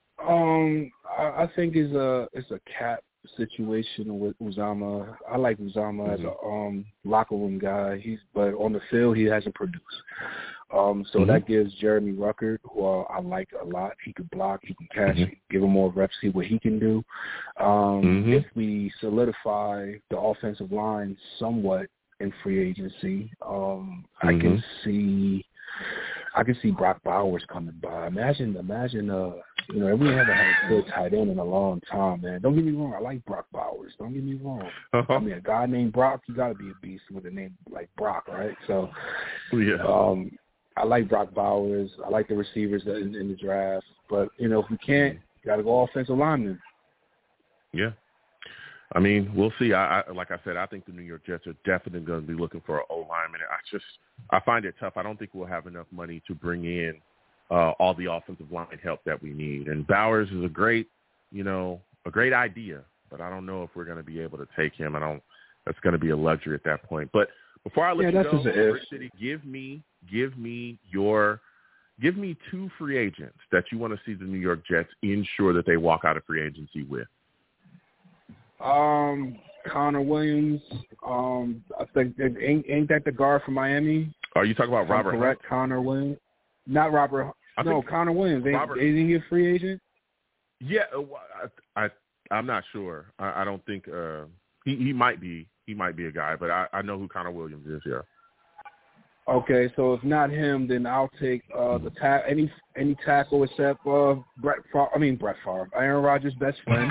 I think it's a cap situation with Uzomah. I like Uzomah as a locker room guy. But on the field he hasn't produced. So that gives Jeremy Ruckert, who I like a lot. He can block, he can catch, give him more reps, see what he can do. If we solidify the offensive line somewhat in free agency, I can see Brock Bowers coming by. Imagine, we haven't had a good tight end in a long time, man. Don't get me wrong, I like Brock Bowers. Don't get me wrong. A guy named Brock, you got to be a beast with a name like Brock, right? So, I like Brock Bowers. I like the receivers in the draft. But, if we can't, got to go offensive lineman. Yeah. We'll see. Like I said, I think the New York Jets are definitely going to be looking for an O-lineman. I find it tough. I don't think we'll have enough money to bring in all the offensive line help that we need. And Bowers is a great idea, but I don't know if we're going to be able to take him. That's going to be a luxury at that point. But before I let you go, Rick City, give me two free agents that you want to see the New York Jets ensure that they walk out of free agency with. Connor Williams. I think ain't that the guard from Miami? Are you talking about Robert? Correct, Hunt? Connor Williams. Not Robert. Connor Williams. Isn't he a free agent? Yeah, I'm not sure. I don't think he might be. He might be a guy, but I know who Connor Williams is. Yeah. Okay, so if not him, then I'll take any tackle except Brett Favre, Aaron Rodgers' best friend.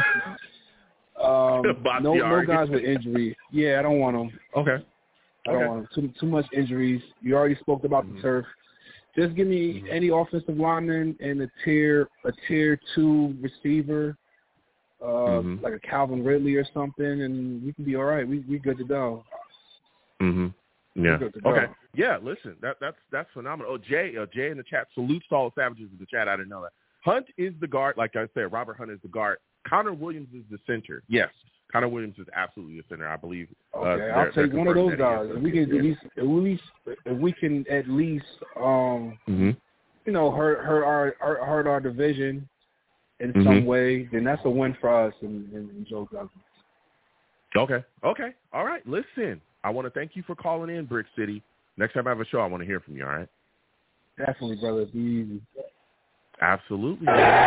No guys with injury. Yeah, I don't want them. Okay. I don't want them. Too much injuries. You already spoke about the turf. Just give me any offensive lineman and a tier 2 receiver, like a Calvin Ridley or something, and we can be all right. We good to go. Yeah. Okay. Yeah. Listen, that's phenomenal. Oh, Jay in the chat salutes to all the savages in the chat. I didn't know that. Hunt is the guard, like I said. Robert Hunt is the guard. Connor Williams is the center. Yes, Connor Williams is absolutely the center, I believe. Okay, I'll take one of those guys. If we can at least hurt our division in some way, then that's a win for us and Joe Douglas. Okay. All right. Listen, I want to thank you for calling in, Brick City. Next time I have a show, I want to hear from you, all right? Definitely, brother. Be easy. Absolutely.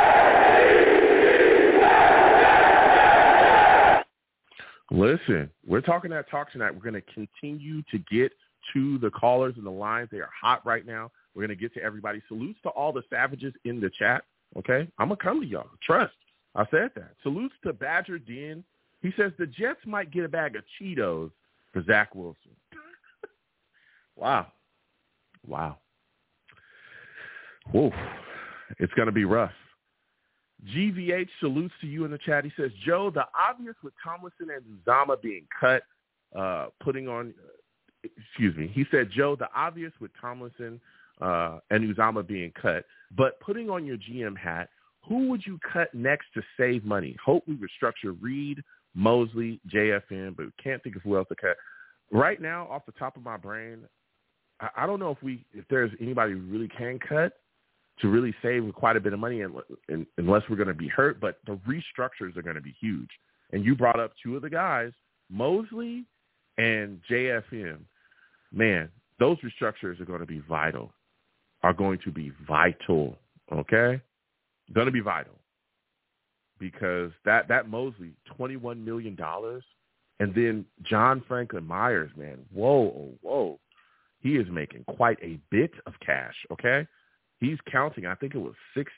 Listen, we're talking that talk tonight. We're going to continue to get to the callers and the lines. They are hot right now. We're going to get to everybody. Salutes to all the savages in the chat, okay? I'm going to come to y'all. Trust. I said that. Salutes to Badger Den. He says the Jets might get a bag of Cheetos for Zach Wilson. Wow. Oof. It's going to be rough. GVH salutes to you in the chat. He says, Joe, the obvious with Tomlinson and Uzomah being cut, he said, Joe, the obvious with Tomlinson and Uzomah being cut, but putting on your GM hat, who would you cut next to save money? Hope we restructure Reed, Mosley, JFN, but we can't think of who else to cut. Right now, off the top of my brain, I don't know if there's anybody we really can cut to really save quite a bit of money unless we're going to be hurt, but the restructures are going to be huge. And you brought up two of the guys, Mosley and JFM. Man, those restructures are going to be vital, okay? Going to be vital because that Mosley, $21 million, and then John Franklin Myers, man, whoa. He is making quite a bit of cash, okay? He's counting, I think it was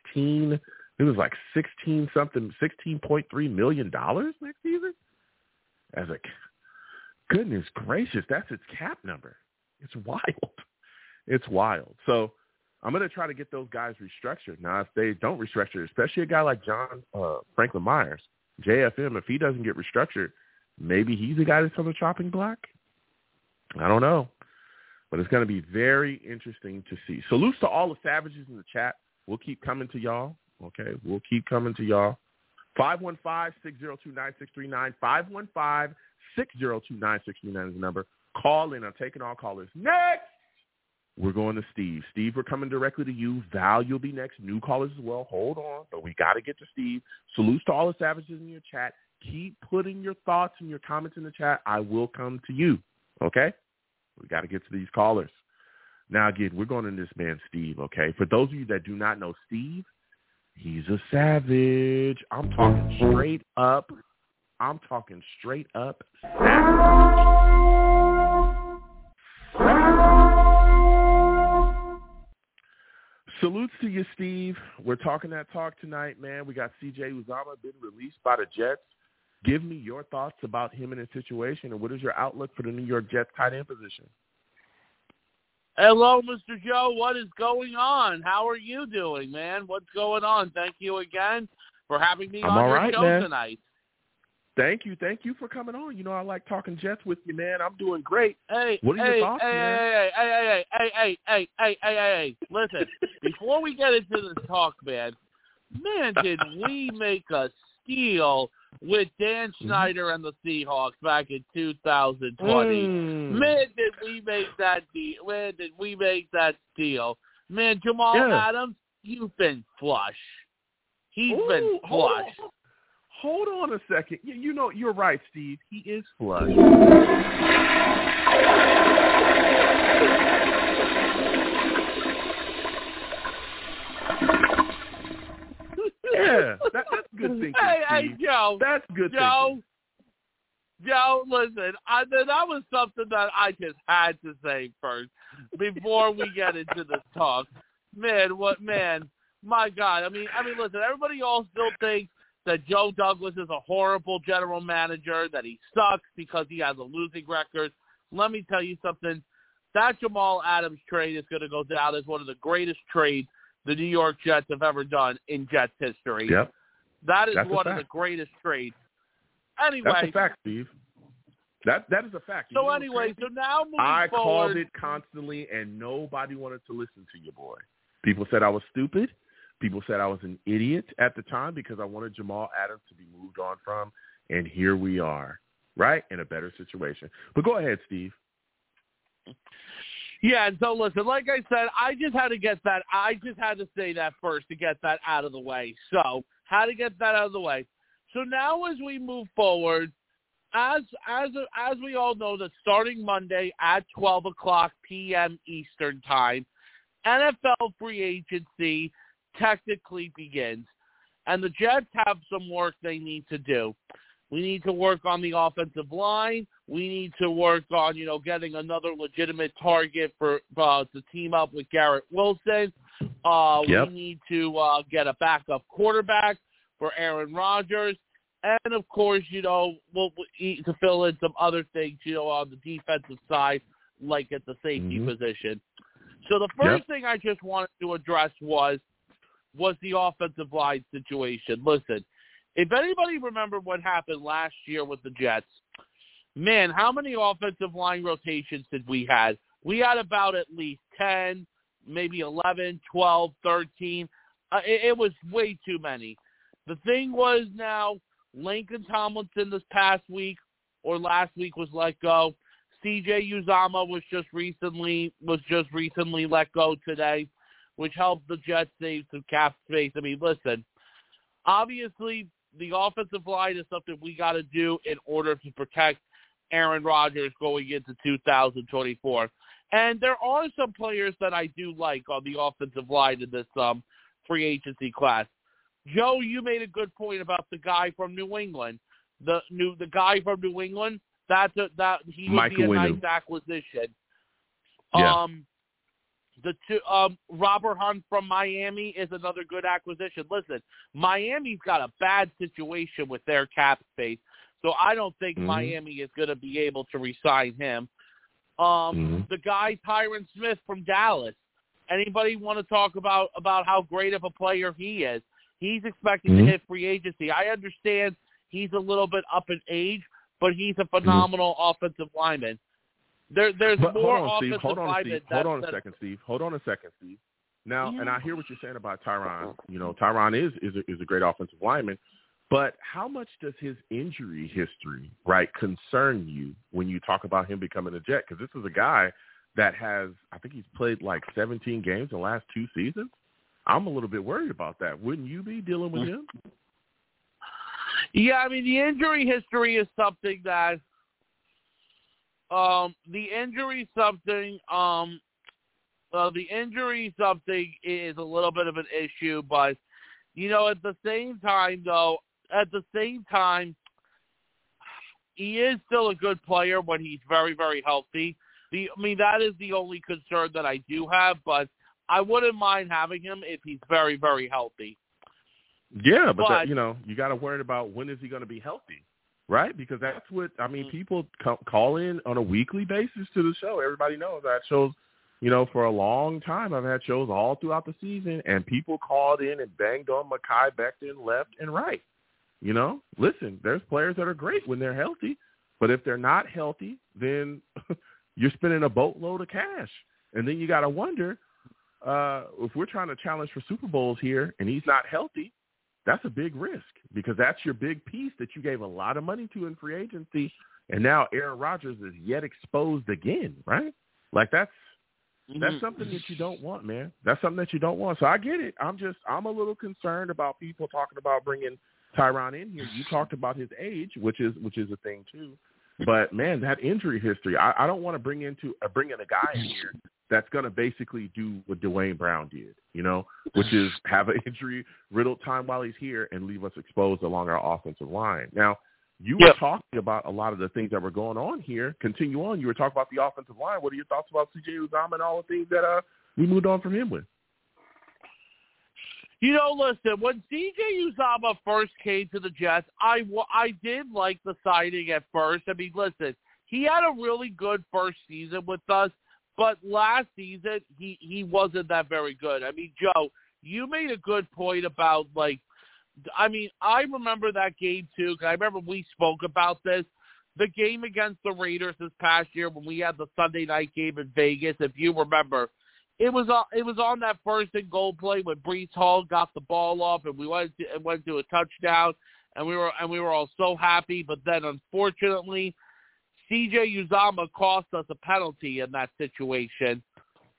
16.3 million next season. Goodness gracious, that's its cap number. It's wild. So I'm going to try to get those guys restructured. Now, if they don't restructure, especially a guy like John Franklin Myers, JFM, if he doesn't get restructured, maybe he's the guy that's on the chopping block. I don't know. But it's going to be very interesting to see. Salutes to all the savages in the chat. We'll keep coming to y'all. Okay, we'll keep coming to y'all. 515-602-9639. 515-602-9639 is the number. Call in. I'm taking all callers. Next, we're going to Steve. Steve, we're coming directly to you. Val, you'll be next. New callers as well. Hold on. But we got to get to Steve. Salutes to all the savages in your chat. Keep putting your thoughts and your comments in the chat. I will come to you. Okay? We got to get to these callers. Now, again, we're going to this man, Steve, okay? For those of you that do not know Steve, he's a savage. I'm talking straight up savage. Salutes to you, Steve. We're talking that talk tonight, man. We got C.J. Uzomah been released by the Jets. Give me your thoughts about him and his situation, and what is your outlook for the New York Jets tight end position? Hello, Mr. Joe. What is going on? How are you doing, man? What's going on? Thank you again for having me on your show tonight. Thank you. Thank you for coming on. You know, I like talking Jets with you, man. I'm doing great. What are your thoughts, man? Hey. Listen, before we get into this talk, man, did we make a steal with Dan Snyder and the Seahawks back in 2020. Man, did we make that deal. Man, Jamal Adams, you've been flush. He's been flush. Hold on a second. You know, you're right, Steve. He is flush. Yeah, that's good thinking. Hey, Joe. That's good thinking. Joe, listen, that was something that I just had to say first before we get into this talk. My God. I mean, listen, everybody all still thinks that Joe Douglas is a horrible general manager, that he sucks because he has a losing record. Let me tell you something. That Jamal Adams trade is going to go down as one of the greatest trades the New York Jets have ever done in Jets history. Yep. That is one of the greatest trades. Anyway. That's a fact, Steve. That is a fact. So anyway, so now moving forward. I called it constantly, and nobody wanted to listen to you, boy. People said I was stupid. People said I was an idiot at the time because I wanted Jamal Adams to be moved on from, and here we are, right, in a better situation. But go ahead, Steve. Yeah, and so listen, like I said, I just had to get that. I just had to say that first to get that out of the way. So, had to get that out of the way. So now, as we move forward, as we all know, that starting Monday at 12:00 p.m. Eastern Time, NFL free agency technically begins, and the Jets have some work they need to do. We need to work on the offensive line. We need to work on, getting another legitimate target for to team up with Garrett Wilson. We need to get a backup quarterback for Aaron Rodgers. And, of course, we'll to fill in some other things, on the defensive side, like at the safety position. So the first thing I just wanted to address was the offensive line situation. Listen, if anybody remembered what happened last year with the Jets, man, how many offensive line rotations did we have? We had about at least 10, maybe 11, 12, 13. It was way too many. The thing was now Lincoln Tomlinson this past week or last week was let go. C.J. Uzomah was just recently let go today, which helped the Jets save some cap space. I mean, listen, obviously the offensive line is something we got to do in order to protect Aaron Rodgers going into 2024. And there are some players that I do like on the offensive line in this free agency class. Joe, you made a good point about the guy from New England. The guy from New England, he would be a nice acquisition. Yeah. Robert Hunt from Miami is another good acquisition. Listen, Miami's got a bad situation with their cap space, so I don't think Miami is going to be able to re-sign him. The guy Tyron Smith from Dallas. Anybody want to talk about how great of a player he is? He's expecting to hit free agency. I understand he's a little bit up in age, but he's a phenomenal offensive lineman. There's more offensive linemen. Hold on a second, Steve. Now, and I hear what you're saying about Tyron. Tyron is a great offensive lineman, but how much does his injury history, right, concern you when you talk about him becoming a Jet? Because this is a guy that has, I think he's played like 17 games in the last 2 seasons. I'm a little bit worried about that. Wouldn't you be dealing with him? Yeah, I mean, the injury history is something that the injury is a little bit of an issue, but at the same time, he is still a good player when he's very, very healthy. That is the only concern that I do have, but I wouldn't mind having him if he's very, very healthy. Yeah, but you got to worry about when is he going to be healthy, right? Because that's what people call in on a weekly basis to the show. Everybody knows I had shows, for a long time. I've had shows all throughout the season, and people called in and banged on Mekhi Becton left and right. Listen, there's players that are great when they're healthy, but if they're not healthy, then you're spending a boatload of cash, and then you got to wonder. If we're trying to challenge for Super Bowls here and he's not healthy, that's a big risk because that's your big piece that you gave a lot of money to in free agency, and now Aaron Rodgers is yet exposed again, right? Like that's something that you don't want, man. That's something that you don't want. So I get it. I'm a little concerned about people talking about bringing Tyron in here. You talked about his age, which is a thing too. But man, that injury history, I don't want to bring in a guy in here that's going to basically do what Dwayne Brown did, which is have an injury-riddled time while he's here and leave us exposed along our offensive line. Now, you were talking about a lot of the things that were going on here. Continue on. You were talking about the offensive line. What are your thoughts about C.J. Uzomah and all the things that we moved on from him with? Listen, when C.J. Uzomah first came to the Jets, I did like the signing at first. I mean, listen, he had a really good first season with us. But last season, he wasn't that very good. I mean, Joe, you made a good point about, I remember that game, too, because I remember we spoke about this. The game against the Raiders this past year when we had the Sunday night game in Vegas, if you remember, it was on that first and goal play when Breece Hall got the ball off and we went to a touchdown, and we were all so happy. But then, unfortunately, C.J. Uzomah cost us a penalty in that situation.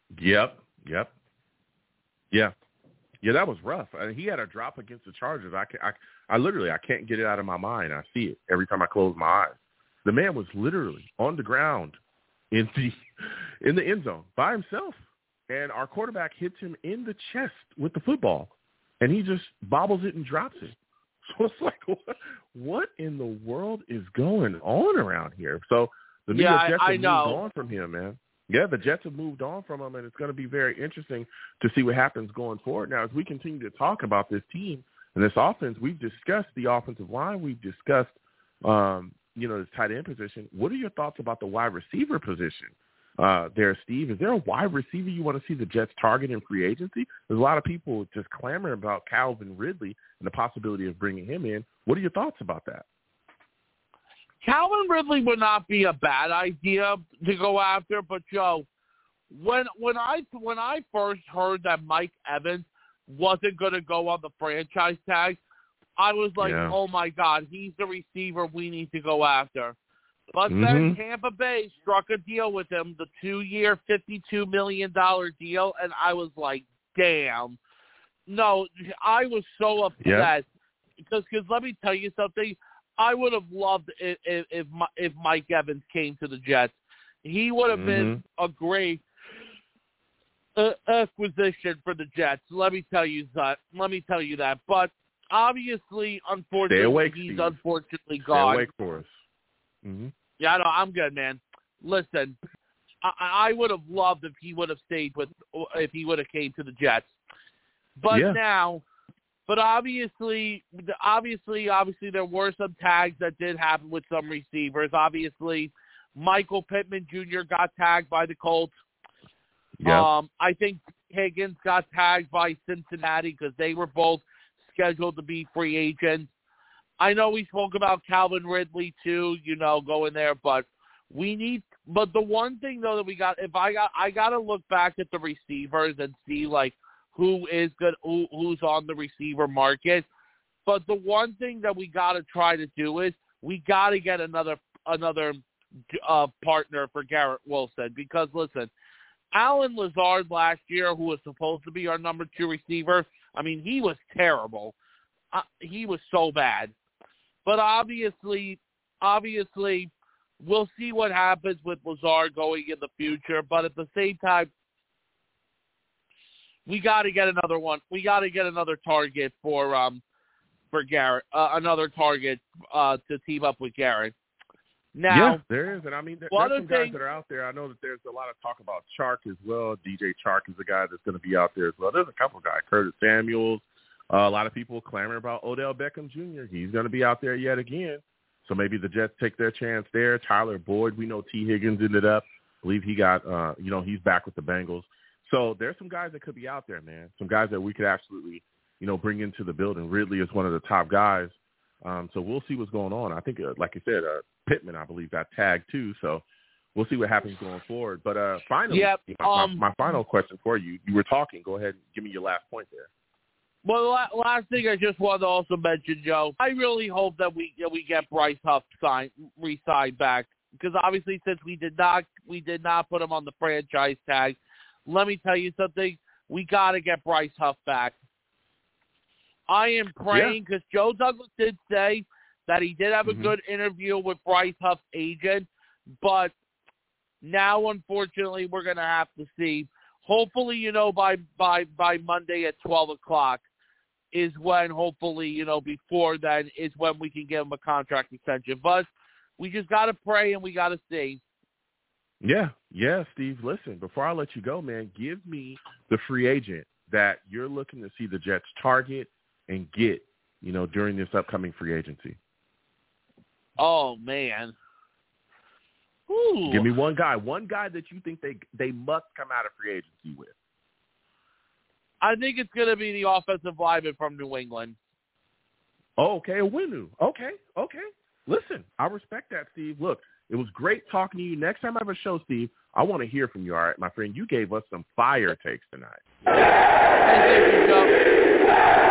Yep. Yeah, that was rough. He had a drop against the Chargers. I literally can't get it out of my mind. I see it every time I close my eyes. The man was literally on the ground in the end zone by himself, and our quarterback hits him in the chest with the football, and he just bobbles it and drops it. So it's like, what in the world is going on around here? So the New York Jets have moved on from him, man. Yeah, the Jets have moved on from him, and it's going to be very interesting to see what happens going forward. Now, as we continue to talk about this team and this offense, we've discussed the offensive line. We've discussed, this tight end position. What are your thoughts about the wide receiver position there, Steve? Is there a wide receiver you want to see the Jets target in free agency? There's a lot of people just clamoring about Calvin Ridley and the possibility of bringing him in. What are your thoughts about that? Calvin Ridley would not be a bad idea to go after, but Joe, when I first heard that Mike Evans wasn't going to go on the franchise tag, I was like, oh my God, he's the receiver we need to go after. But then Tampa Bay struck a deal with him, the 2-year, $52 million deal, and I was like, damn. No, I was so upset because let me tell you something. I would have loved if Mike Evans came to the Jets. He would have been a great acquisition for the Jets. Let me tell you that. But obviously, unfortunately, he's unfortunately gone. Stay awake for us. Mm-hmm. Yeah, no, I'm good, man. Listen, I would have loved if he would have stayed if he would have came to the Jets. But now. But obviously, there were some tags that did happen with some receivers. Obviously, Michael Pittman Jr. got tagged by the Colts. Yep. I think Higgins got tagged by Cincinnati because they were both scheduled to be free agents. I know we spoke about Calvin Ridley too, going there, but But the one thing though that we got, I got to look back at the receivers and see who is good, who's on the receiver market. But the one thing that we got to try to do is we got to get another partner for Garrett Wilson. Because, listen, Allen Lazard last year, who was supposed to be our number 2 receiver, I mean, he was terrible. He was so bad. But obviously, we'll see what happens with Lazard going in the future. But at the same time, we got to get another one. We got to get another target for Garrett, another target to team up with Garrett. Now, there is, and I mean, there's some guys that are out there. I know that there's a lot of talk about Chark as well. DJ Chark is a guy that's going to be out there as well. There's a couple of guys, Curtis Samuels. A lot of people clamoring about Odell Beckham Jr. He's going to be out there yet again. So maybe the Jets take their chance there. Tyler Boyd, we know T. Higgins ended up. I believe he got, he's back with the Bengals. So there's some guys that could be out there, man. Some guys that we could absolutely, bring into the building. Ridley is one of the top guys. So we'll see what's going on. I think, like you said, Pittman, I believe, got tagged too. So we'll see what happens going forward. But finally, my final question for you. You were talking. Go ahead and give me your last point there. Well, the last thing I just wanted to also mention, Joe, I really hope that we get Bryce Huff re-signed back, because obviously since we did not put him on the franchise tag, let me tell you something, we got to get Bryce Huff back. I am praying, because Joe Douglas did say that he did have a good interview with Bryce Huff's agent, but now unfortunately we're going to have to see. Hopefully, by Monday at 12 o'clock is when, hopefully, before then is when we can give him a contract extension. But we just got to pray and we got to see. Yeah, Steve, listen, before I let you go, man, give me the free agent that you're looking to see the Jets target and get, during this upcoming free agency. Oh, man. Ooh. Give me one guy that you think they must come out of free agency with. I think it's going to be the offensive lineman from New England. Oh, okay, Winu. Okay. Listen, I respect that, Steve. Look, it was great talking to you. Next time I have a show, Steve, I want to hear from you, all right, my friend? You gave us some fire takes tonight. Thank you, Joe.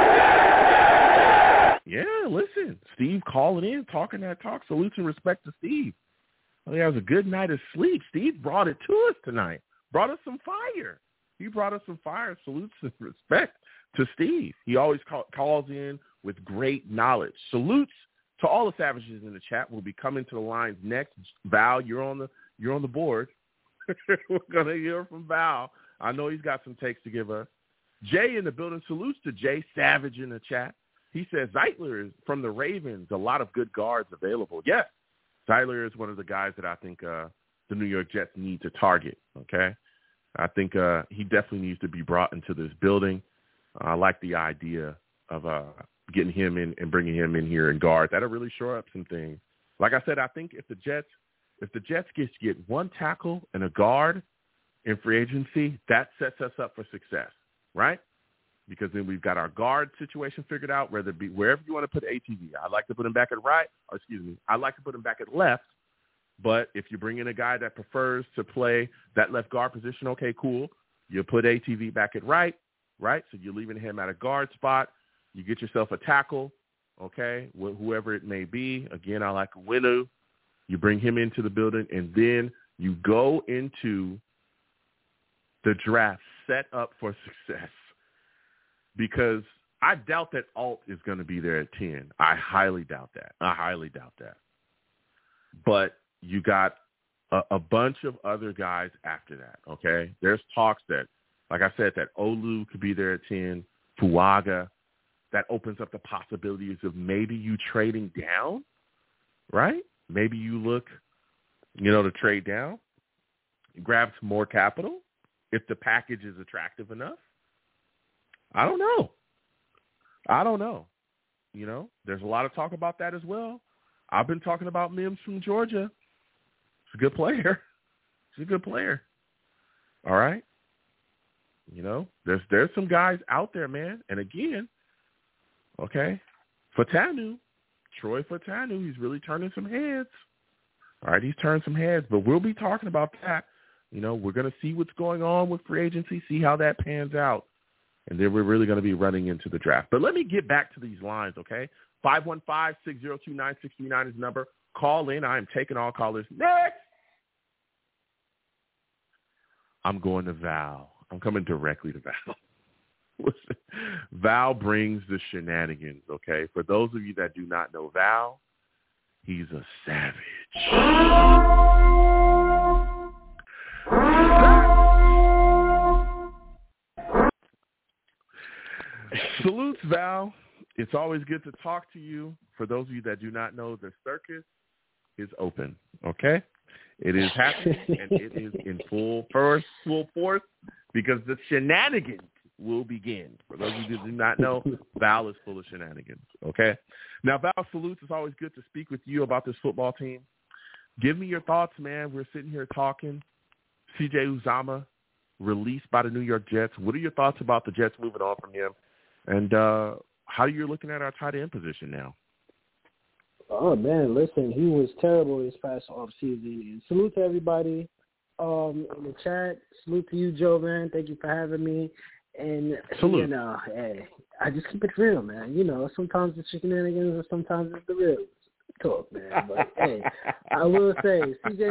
Yeah, listen, Steve calling in, talking that talk. Salute and respect to Steve. Well, that was a good night of sleep. Steve brought it to us tonight. Brought us some fire. he brought us some fire. Salutes and respect to Steve. He always calls in with great knowledge. Salutes to all the savages in the chat. We'll be coming to the lines next. Val, you're on the board. We're gonna hear from Val. I know he's got some takes to give us. Jay in the building. Salutes to Jay Savage in the chat. He says Zeitler is from the Ravens. A lot of good guards available. Yes, Zeitler is one of the guys that I think the New York Jets need to target. Okay, I think he definitely needs to be brought into this building. I like the idea of getting him in and bringing him in here and guard. That'll really shore up some things. Like I said, I think if the Jets get one tackle and a guard in free agency, that sets us up for success, right? Because then we've got our guard situation figured out, whether it be wherever you want to put ATV. I'd like to put him back at right, I'd like to put him back at left. But if you bring in a guy that prefers to play that left guard position, okay, cool. You put ATV back at right? So you're leaving him at a guard spot. You get yourself a tackle, okay, whoever it may be. Again, I like Winu. You bring him into the building, and then you go into the draft set up for success. Because I doubt that Alt is going to be there at 10. I highly doubt that. But you got a bunch of other guys after that, okay? There's talks that, like I said, that Olu could be there at 10, Fuaga. That opens up the possibilities of maybe you trading down, right? Maybe you look, to trade down, grab some more capital if the package is attractive enough. I don't know. There's a lot of talk about that as well. I've been talking about Mims from Georgia. He's a good player. All right. There's some guys out there, man. And again, okay, Troy Fatanu, he's really turning some heads. All right, he's turned some heads, but we'll be talking about that. We're going to see what's going on with free agency, see how that pans out. And then we're really going to be running into the draft. But let me get back to these lines, okay? 515-602-9639 is the number. Call in. I am taking all callers. Next! I'm going to Val. I'm coming directly to Val. Listen, Val brings the shenanigans, okay? For those of you that do not know Val, he's a savage. Salutes, Val. It's always good to talk to you. For those of you that do not know, the circus is open, okay? It is happening, and it is in full force, because the shenanigans will begin. For those of you that do not know, Val is full of shenanigans, okay? Now, Val, salutes. It's always good to speak with you about this football team. Give me your thoughts, man. We're sitting here talking. C.J. Uzomah released by the New York Jets. What are your thoughts about the Jets moving on from him? And how you're looking at our tight end position now? Oh, man, listen, he was terrible this past offseason. And salute to everybody in the chat. Salute to you, Joe, man. Thank you for having me. And, salute. Hey, I just keep it real, man. Sometimes it's shenanigans and sometimes it's the real talk, man. But, hey, I will say,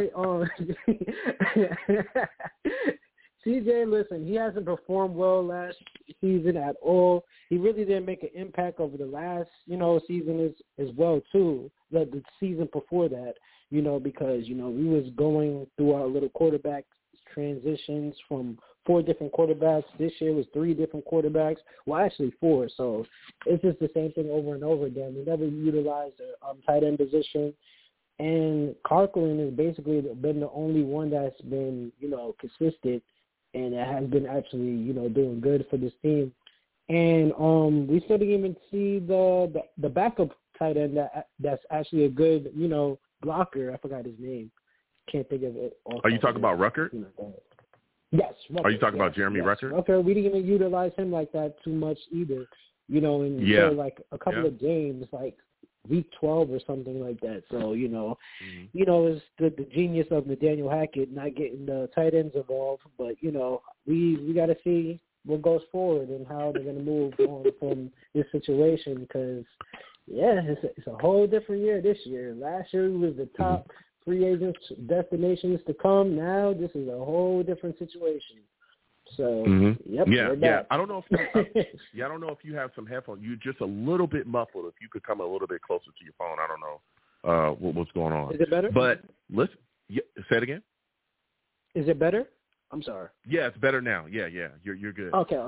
CJ, listen, he hasn't performed well last season at all. He really didn't make an impact over the last, season as well, too. The season before that, because, we was going through our little quarterback transitions from 4 different quarterbacks. This year was 3 different quarterbacks. Well, actually 4. So it's just the same thing over and over again. We never utilized a tight end position. And Conklin has basically been the only one that's been, consistent. And it has been actually, doing good for this team. And we still didn't even see the backup tight end that's actually a good, blocker. I forgot his name. Can't think of it. Are you talking about Ruckert? Yes. Ruckert, Are you talking about Jeremy Ruckert? Okay, we didn't even utilize him like that too much either. Like a couple of games, like week 12 or something like that. So, it's the genius of Nathaniel Hackett not getting the tight ends involved. But, we got to see what goes forward and how they're going to move on from this situation because, it's a whole different year this year. Last year was the top free agents destinations to come. Now this is a whole different situation. So yeah. I don't know if I don't know if you have some headphones. You're just a little bit muffled. If you could come a little bit closer to your phone, I don't know what's going on. Is it better? But listen, say it again. Is it better? I'm sorry. Yeah, it's better now. Yeah, you're good. Okay.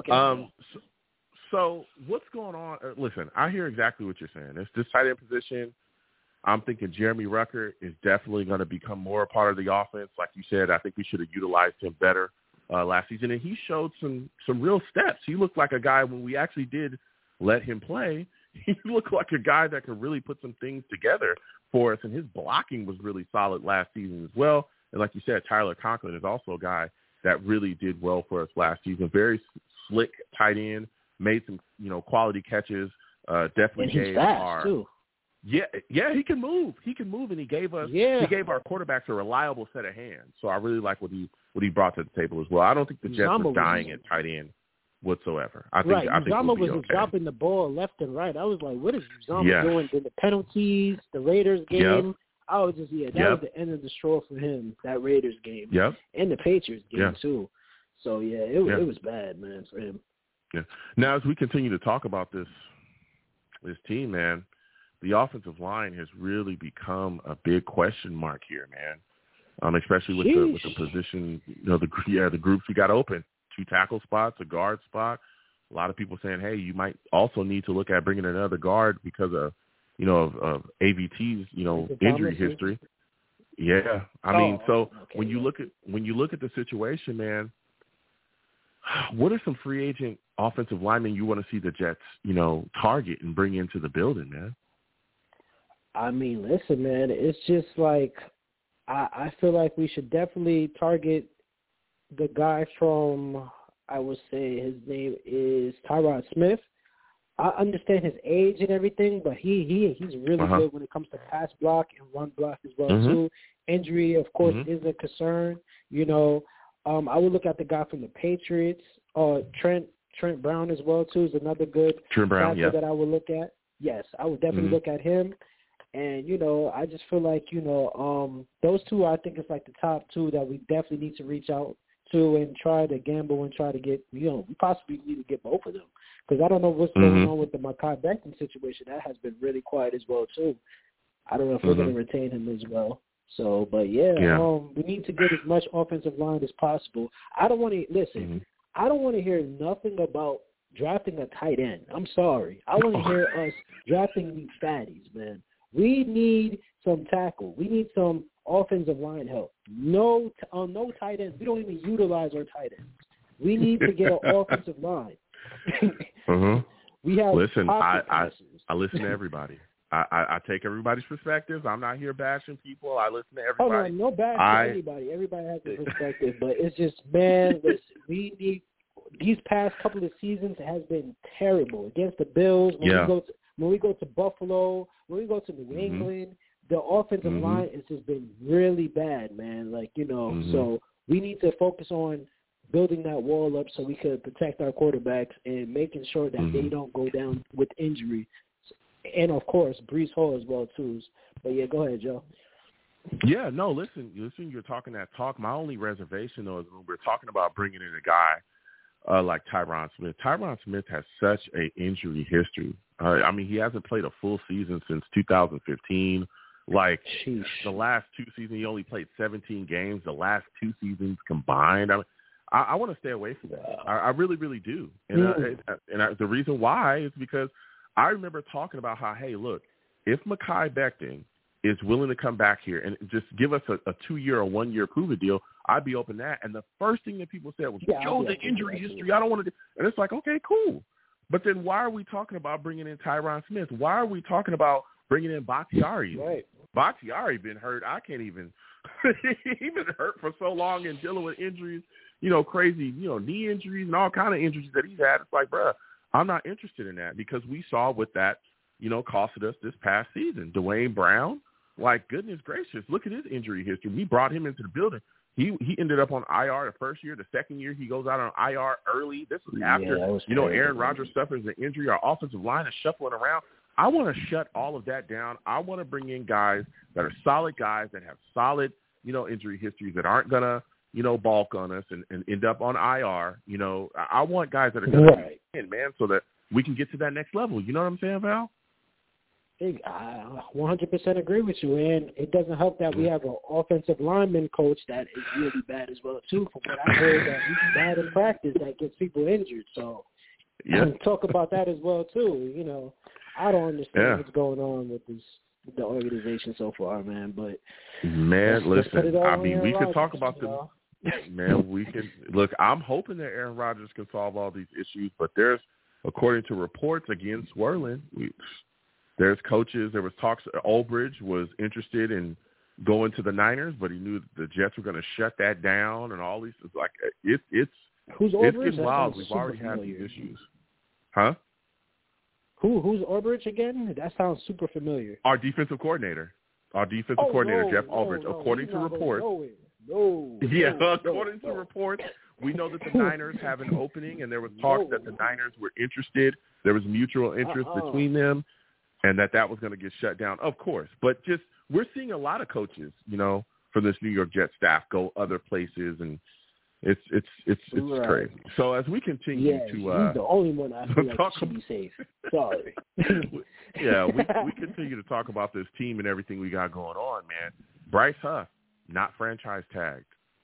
So what's going on? Listen, I hear exactly what you're saying. It's this tight end position. I'm thinking Jeremy Ruckert is definitely going to become more a part of the offense. Like you said, I think we should have utilized him better last season, and he showed some real steps. He looked like a guy when we actually did let him play. He looked like a guy that could really put some things together for us, and his blocking was really solid last season as well. And like you said, Tyler Conklin is also a guy that really did well for us last season. Very slick tight end, made some quality catches. Definitely and he's gave fast too. Yeah, he can move. He can move, and he gave our quarterbacks a reliable set of hands. So I really like what he brought to the table as well. I don't think the Jets are dying at tight end whatsoever. I think Uzomah we'll was dropping the ball left and right. I was like, what is Uzomah doing? In the penalties, the Raiders game. I was just that was the end of the straw for him. That Raiders game, and the Patriots game too. So it was bad, man, for him. Yeah. Now as we continue to talk about this team, man, the offensive line has really become a big question mark here, man. Especially with the position, the groups we got open, 2 tackle spots, a guard spot. A lot of people saying, hey, you might also need to look at bringing another guard because of AVT's, injury history. Yeah. I mean, when you look at the situation, man, what are some free agent offensive linemen you want to see the Jets, target and bring into the building, man? I mean, listen, man, it's just like I feel like we should definitely target the guy from, I would say his name is Tyron Smith. I understand his age and everything, but he's really good when it comes to pass block and run block as well too. Injury, of course, is a concern. I would look at the guy from the Patriots, Trent Brown as well too is another good factor that I would look at. Yes, I would definitely look at him. And, I just feel like, those two, I think it's like the top 2 that we definitely need to reach out to and try to gamble and try to get, we possibly need to get both of them. Because I don't know what's going on with the Mekhi Becton situation. That has been really quiet as well, too. I don't know if we're going to retain him as well. So, but, we need to get as much offensive line as possible. I don't want to, I don't want to hear nothing about drafting a tight end. I'm sorry. I want to hear us drafting these fatties, man. We need some tackle. We need some offensive line help. No tight ends. We don't even utilize our tight ends. We need to get an offensive line. We have I listen to everybody. I take everybody's perspectives. I'm not here bashing people. I listen to everybody. No bash to anybody. Everybody has a perspective, but it's just, man, listen, we need these past couple of seasons has been terrible against the Bills. When we go to Buffalo, when we go to New England, the offensive line has just been really bad, man. So we need to focus on building that wall up so we could protect our quarterbacks and making sure that they don't go down with injury. And, of course, Breece Hall as well, too. But, go ahead, Joe. Yeah, no, listen, you're talking that talk. My only reservation, though, is when we're talking about bringing in a guy like Tyron Smith. Tyron Smith has such an injury history. He hasn't played a full season since 2015. The last 2 seasons, he only played 17 games. The last 2 seasons combined. I want to stay away from that. I really, really do. And the reason why is because I remember talking about how, hey, look, if Mekhi Becton is willing to come back here and just give us a 2-year or 1-year prove-it deal, I'd be open to that. And the first thing that people said was, Joe, the injury history, I don't want to do. And it's like, okay, cool. But then why are we talking about bringing in Tyron Smith? Why are we talking about bringing in Bakhtiari? Right. Bakhtiari been hurt. I can't even – he's been hurt for so long and dealing with injuries, crazy, knee injuries and all kind of injuries that he's had. It's like, bruh, I'm not interested in that because we saw what that, costed us this past season. Dwayne Brown, like, goodness gracious, look at his injury history. We brought him into the building. He ended up on IR the first year. The second year, he goes out on IR early. This was after, Aaron Rodgers suffers an injury. Our offensive line is shuffling around. I want to shut all of that down. I want to bring in guys that are solid guys that have solid, injury histories that aren't going to, balk on us and end up on IR. I want guys that are going to be in, man, so that we can get to that next level. You know what I'm saying, Val? I 100% agree with you, and it doesn't help that we have an offensive lineman coach that is really bad as well, too. From what I heard, that he's bad in practice, that gets people injured. So talk about that as well, too. I don't understand what's going on with the organization so far, man. But listen, I mean, we could talk about them. Man, we can look. I'm hoping that Aaron Rodgers can solve all these issues, but there's, according to reports, again swirling. There's coaches. There was talks. Ulbrich was interested in going to the Niners, but he knew the Jets were going to shut that down, and all these. Like it's who's it's Ulbrich? getting wild. We've already had these issues, huh? Who's Ulbrich again? That sounds super familiar. Our defensive coordinator. Jeff Ulbrich. According to reports. According to reports, we know that the Niners have an opening, and there was talk that the Niners were interested. There was mutual interest between them, and that was going to get shut down, of course. But just we're seeing a lot of coaches, from this New York Jets staff go other places, and it's crazy. So as we continue to he's the only one I feel like should be safe. Sorry. we continue to talk about this team and everything we got going on, man. Bryce Huff, not franchise tagged.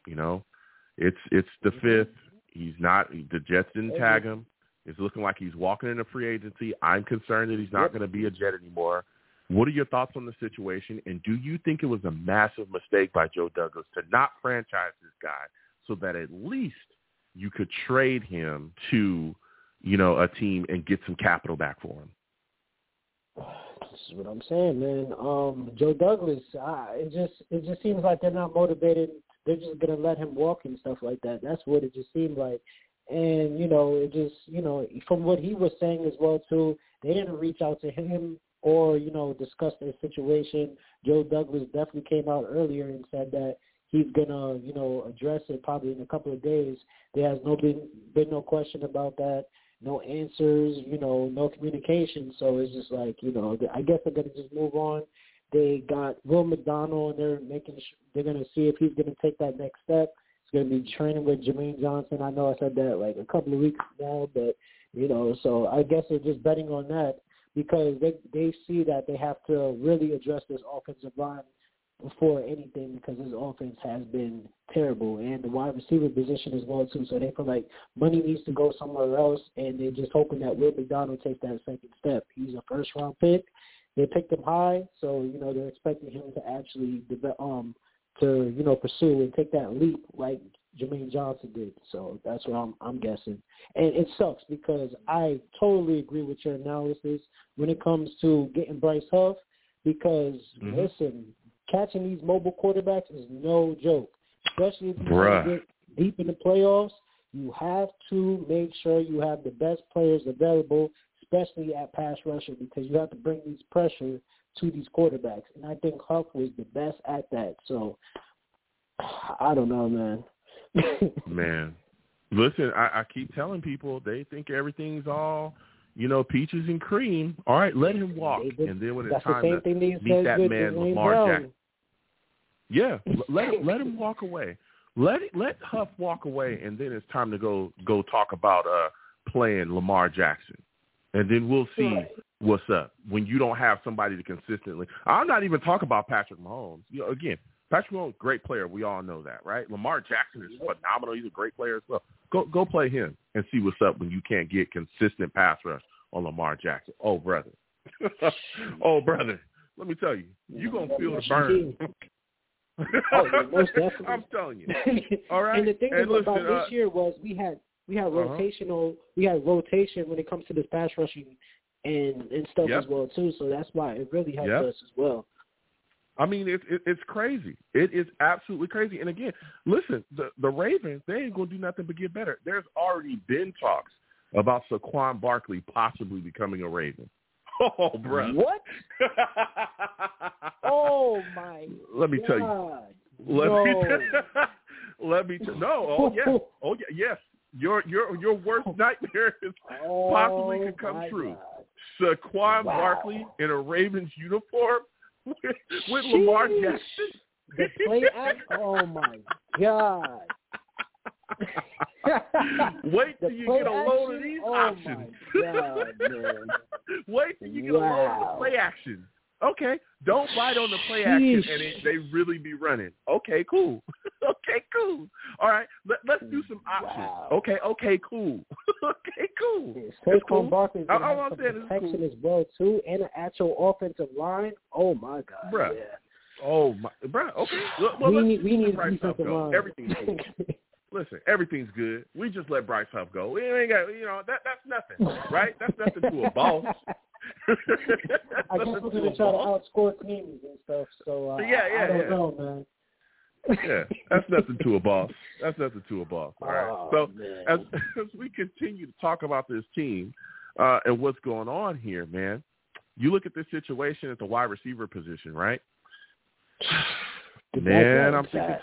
It's the fifth. He's not. The Jets didn't tag him. It's looking like he's walking into free agency. I'm concerned that he's not going to be a Jet anymore. What are your thoughts on the situation? And do you think it was a massive mistake by Joe Douglas to not franchise this guy so that at least you could trade him to, a team and get some capital back for him? This is what I'm saying, man. Joe Douglas, it just seems like they're not motivated. They're just going to let him walk and stuff like that. That's what it just seemed like. And, it just, from what he was saying as well, too, they didn't reach out to him or, discuss their situation. Joe Douglas definitely came out earlier and said that he's going to, address it probably in a couple of days. There has been no question about that, no answers, no communication. So it's just like, I guess they're going to just move on. They got Will McDonald, and they're going to see if he's going to take that next step. It's going to be training with Jermaine Johnson. I know I said that like a couple of weeks now, but, so I guess they're just betting on that because they see that they have to really address this offensive line before anything because this offense has been terrible and the wide receiver position as well, too. So they feel like money needs to go somewhere else, and they're just hoping that Will McDonald takes that second step. He's a first-round pick. They picked him high, so, they're expecting him to actually pursue and take that leap like Jermaine Johnson did. So that's what I'm guessing. And it sucks because I totally agree with your analysis when it comes to getting Bryce Huff because, listen, catching these mobile quarterbacks is no joke, especially if you want to get deep in the playoffs. You have to make sure you have the best players available, especially at pass rusher, because you have to bring these pressure to these quarterbacks. And I think Huff was the best at that. So, I don't know, man. Man. Listen, I keep telling people they think everything's all, peaches and cream. All right, let him walk. And then when it's time to meet that man, Lamar Jackson. Yeah, let him walk away. Let Huff walk away, and then it's time to go talk about playing Lamar Jackson. And then we'll see what's up when you don't have somebody to consistently. I'm not even talking about Patrick Mahomes. Again, Patrick Mahomes, great player. We all know that, right? Lamar Jackson is phenomenal. He's a great player as well. Go play him and see what's up when you can't get consistent pass rush on Lamar Jackson. Oh, brother. Let me tell you, you're going to feel the burn. Most definitely. I'm telling you. All right. And the thing about this year was we had rotation when it comes to this pass rushing and stuff as well too. So that's why it really helped us as well. I mean, it's crazy. It is absolutely crazy. And again, listen, the Ravens, they ain't gonna do nothing but get better. There's already been talks about Saquon Barkley possibly becoming a Raven. Oh, bro. What? Oh my! Let me tell you. Let me. No. Oh yeah. Yes. Your worst nightmare is possibly could come true. God. Saquon Barkley in a Ravens uniform with Lamar Jackson. The play act. Oh my God. Wait till you get a load of these options. My God, man. Wait till you get a load of the play action. Okay, don't bite on the play action and they really be running. Okay, cool. Okay, cool. All right, let's do some options. Wow. Okay, cool. Okay, cool. Saquon Barkley's going to All have I'm some saying is protection cool. as well, too, and an actual offensive line. Oh, my God. Bruh. Yeah. Oh, my. Bruh, okay. Well, we let's need Bryce Huff defensive go. line. Everything's cool. Listen, everything's good. We just let Bryce Huff go. We ain't got, that's nothing, right? That's nothing to a boss. I guess we're going to try to outscore teams and stuff, so I don't know, man. Yeah, that's nothing to a boss. That's nothing to a boss. All right. Oh, so man. as we continue to talk about this team and what's going on here, man, you look at this situation at the wide receiver position, right? Man, I'm thinking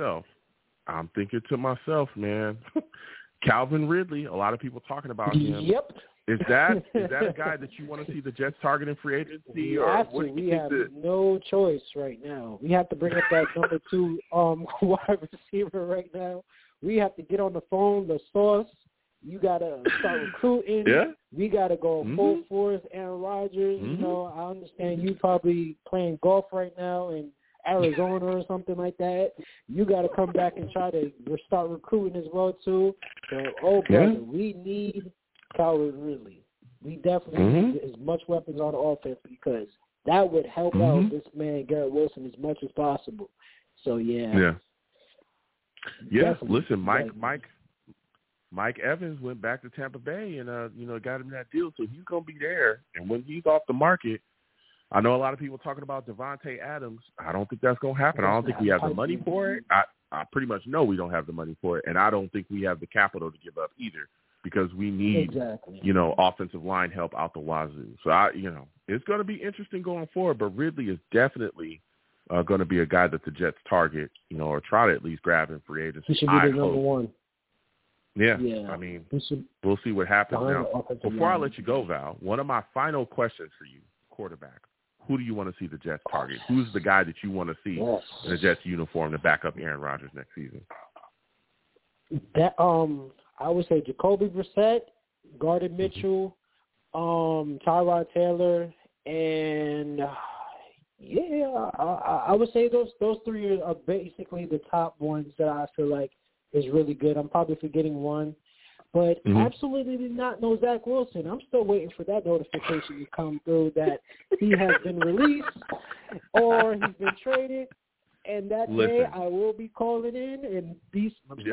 to myself, man. Calvin Ridley, a lot of people talking about him. Yep. Is that a guy that you want to see the Jets targeting free agency? We have no choice right now. We have to bring up that number 2 wide receiver right now. We have to get on the phone, the Sauce. You got to start recruiting. Yeah. We got to go full force, Aaron Rodgers. Mm-hmm. I understand you probably playing golf right now in Arizona or something like that. You got to come back and try to start recruiting as well, too. So, brother, we need Calvin Ridley. We definitely need as much weapons on offense because that would help out this man, Garrett Wilson, as much as possible. So, yeah. Yeah, listen, Mike Evans went back to Tampa Bay and, got him that deal, so he's going to be there. And when he's off the market, I know a lot of people talking about Devontae Adams. I don't think that's going to happen. I don't think we have the money for it. I pretty much know we don't have the money for it, and I don't think we have the capital to give up either because we need, offensive line help out the wazoo. So, it's going to be interesting going forward, but Ridley is definitely going to be a guy that the Jets target, or try to at least grab in free agency. He should be the number 1. Yeah. I mean, we'll see what happens now. Before I let you go, Val, one of my final questions for you, quarterback. Who do you want to see the Jets target? Who's the guy that you want to see in the Jets uniform to back up Aaron Rodgers next season? That I would say Jacoby Brissett, Gardner Mitchell, Tyrod Taylor, and I would say those 3 are basically the top ones that I feel like is really good. I'm probably forgetting one. But absolutely not no Zach Wilson. I'm still waiting for that notification to come through that he has been released or he's been traded. And that day I will be calling in and be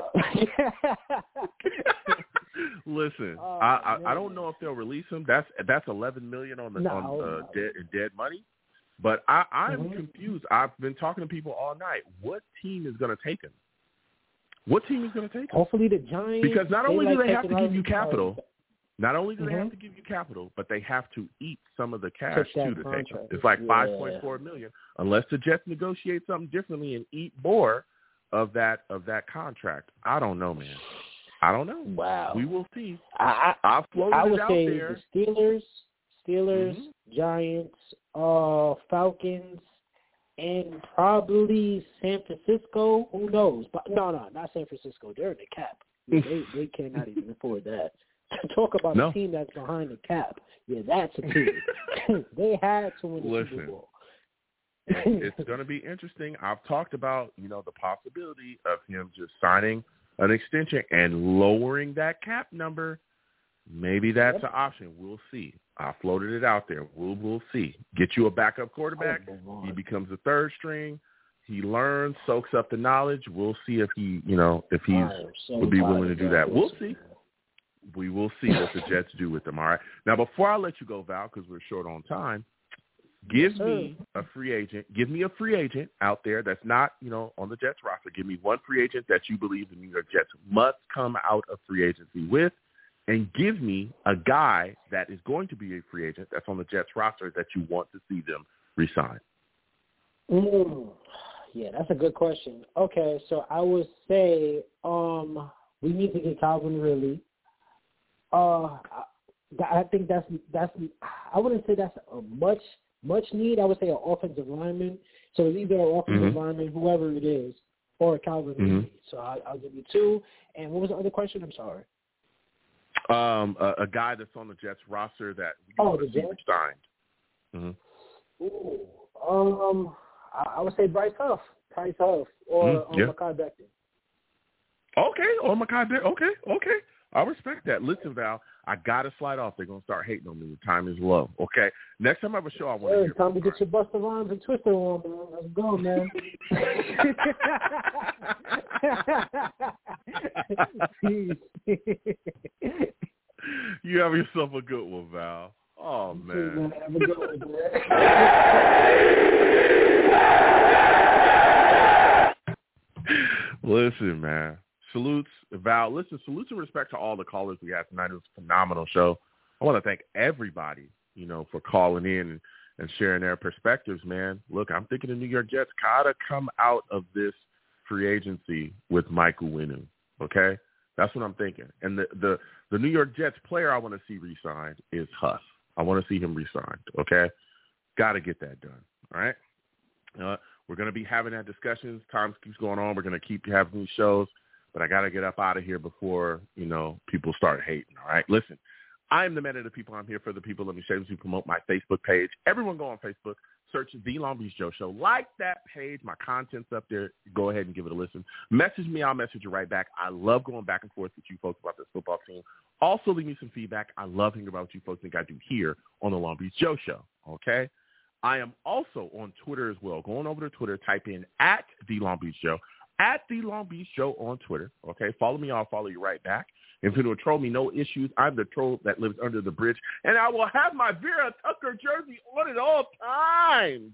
Listen, I don't know if they'll release him. That's $11 million on dead money. But I'm confused. I've been talking to people all night. What team is going to take him? What team is going to take him? Hopefully the Giants. Because not only do they have to give you capital, but they have to eat some of the cash too to take him. It's like $5.4 million. Unless the Jets negotiate something differently and eat more of that contract. I don't know, man. I don't know. Wow. We will see. I would say there. The Steelers, Giants, Falcons, and probably San Francisco. Who knows? But no, not San Francisco. They're in the cap. They cannot even afford that. Talk about a team that's behind the cap. Yeah, that's a team. They had to win the Super Bowl. It's going to be interesting. I've talked about, the possibility of him just signing an extension and lowering that cap number. Maybe that's an option. We'll see. I floated it out there. We'll see. Get you a backup quarterback. He becomes a third string. He learns, soaks up the knowledge. We'll see if he, would be willing to do that. We'll see. We will see what the Jets do with him. All right. Now, before I let you go, Val, because we're short on time, give me a free agent. Give me a free agent out there that's not, on the Jets roster. Give me one free agent that you believe the New York Jets must come out of free agency with. And give me a guy that is going to be a free agent that's on the Jets roster that you want to see them re-sign. Yeah, that's a good question. Okay, so I would say we need to get Calvin Ridley. I think that's I wouldn't say that's a much need. I would say an offensive lineman. So either an offensive lineman, whoever it is, or Calvin Ridley. So I'll give you 2. And what was the other question? I'm sorry. A guy that's on the Jets roster that the Jets signed. I would say Bryce Huff, or Mekhi Becton. Okay, or Mekhi Becton. Okay. I respect that. Listen, Val, I got to slide off. They're going to start hating on me. The time is low, okay? Next time I have a show, I want to hear time to get your Busta Rhymes and Twister on, man. Let's go, man. You have yourself a good one, Val. Oh, man. Have a good one, man. Listen, man. Salutes, Val. Listen, salutes and respect to all the callers we had tonight. It was a phenomenal show. I want to thank everybody, for calling in and sharing their perspectives, man. Look, I'm thinking the New York Jets gotta come out of this free agency with Michael Winu, okay? That's what I'm thinking. And the New York Jets player I want to see re-signed is Huff. I want to see him re-signed, okay? Got to get that done, all right? We're going to be having that discussion. Time keeps going on. We're going to keep having these shows. But I got to get up out of here before, people start hating, all right? Listen, I am the man of the people. I'm here for the people. Let me shamelessly promote my Facebook page. Everyone go on Facebook, search The Long Beach Joe Show. Like that page. My content's up there. Go ahead and give it a listen. Message me. I'll message you right back. I love going back and forth with you folks about this football team. Also, leave me some feedback. I love hearing about what you folks think I do here on The Long Beach Joe Show, okay? I am also on Twitter as well. Going over to Twitter, type in @The Long Beach Joe. @The Long Beach Joe on Twitter. Okay, follow me. I'll follow you right back. If you will troll me, no issues. I'm the troll that lives under the bridge, and I will have my Vera Tucker jersey on at all times.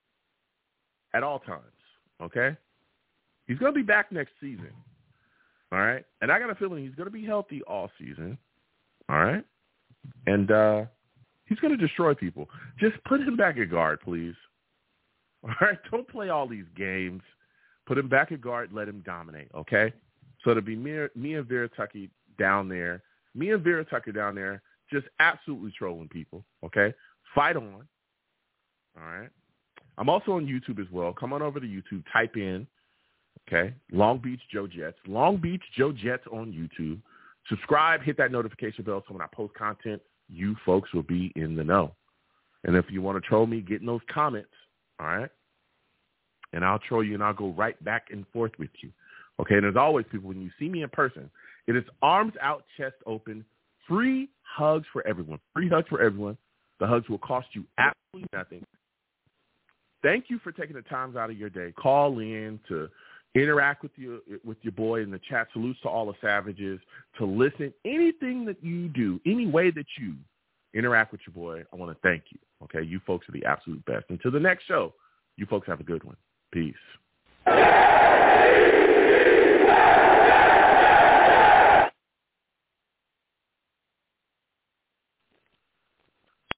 At all times. Okay, he's gonna be back next season. All right, and I got a feeling he's gonna be healthy all season. All right, and he's gonna destroy people. Just put him back at guard, please. All right, don't play all these games. Put him back at guard, let him dominate, okay? So it'll be me and Vera Tucker down there. Me and Vera Tucker down there just absolutely trolling people, okay? Fight on, all right? I'm also on YouTube as well. Come on over to YouTube. Type in, okay, Long Beach Joe Jets. Long Beach Joe Jets on YouTube. Subscribe, hit that notification bell so when I post content, you folks will be in the know. And if you want to troll me, get in those comments, all right? And I'll troll you, and I'll go right back and forth with you. Okay, and as always, people, when you see me in person, it is arms out, chest open, free hugs for everyone. Free hugs for everyone. The hugs will cost you absolutely nothing. Thank you for taking the time out of your day. Call in to interact with your boy in the chat. Salutes to all the savages. To listen, anything that you do, any way that you interact with your boy, I want to thank you. Okay, you folks are the absolute best. Until the next show, you folks have a good one. Peace.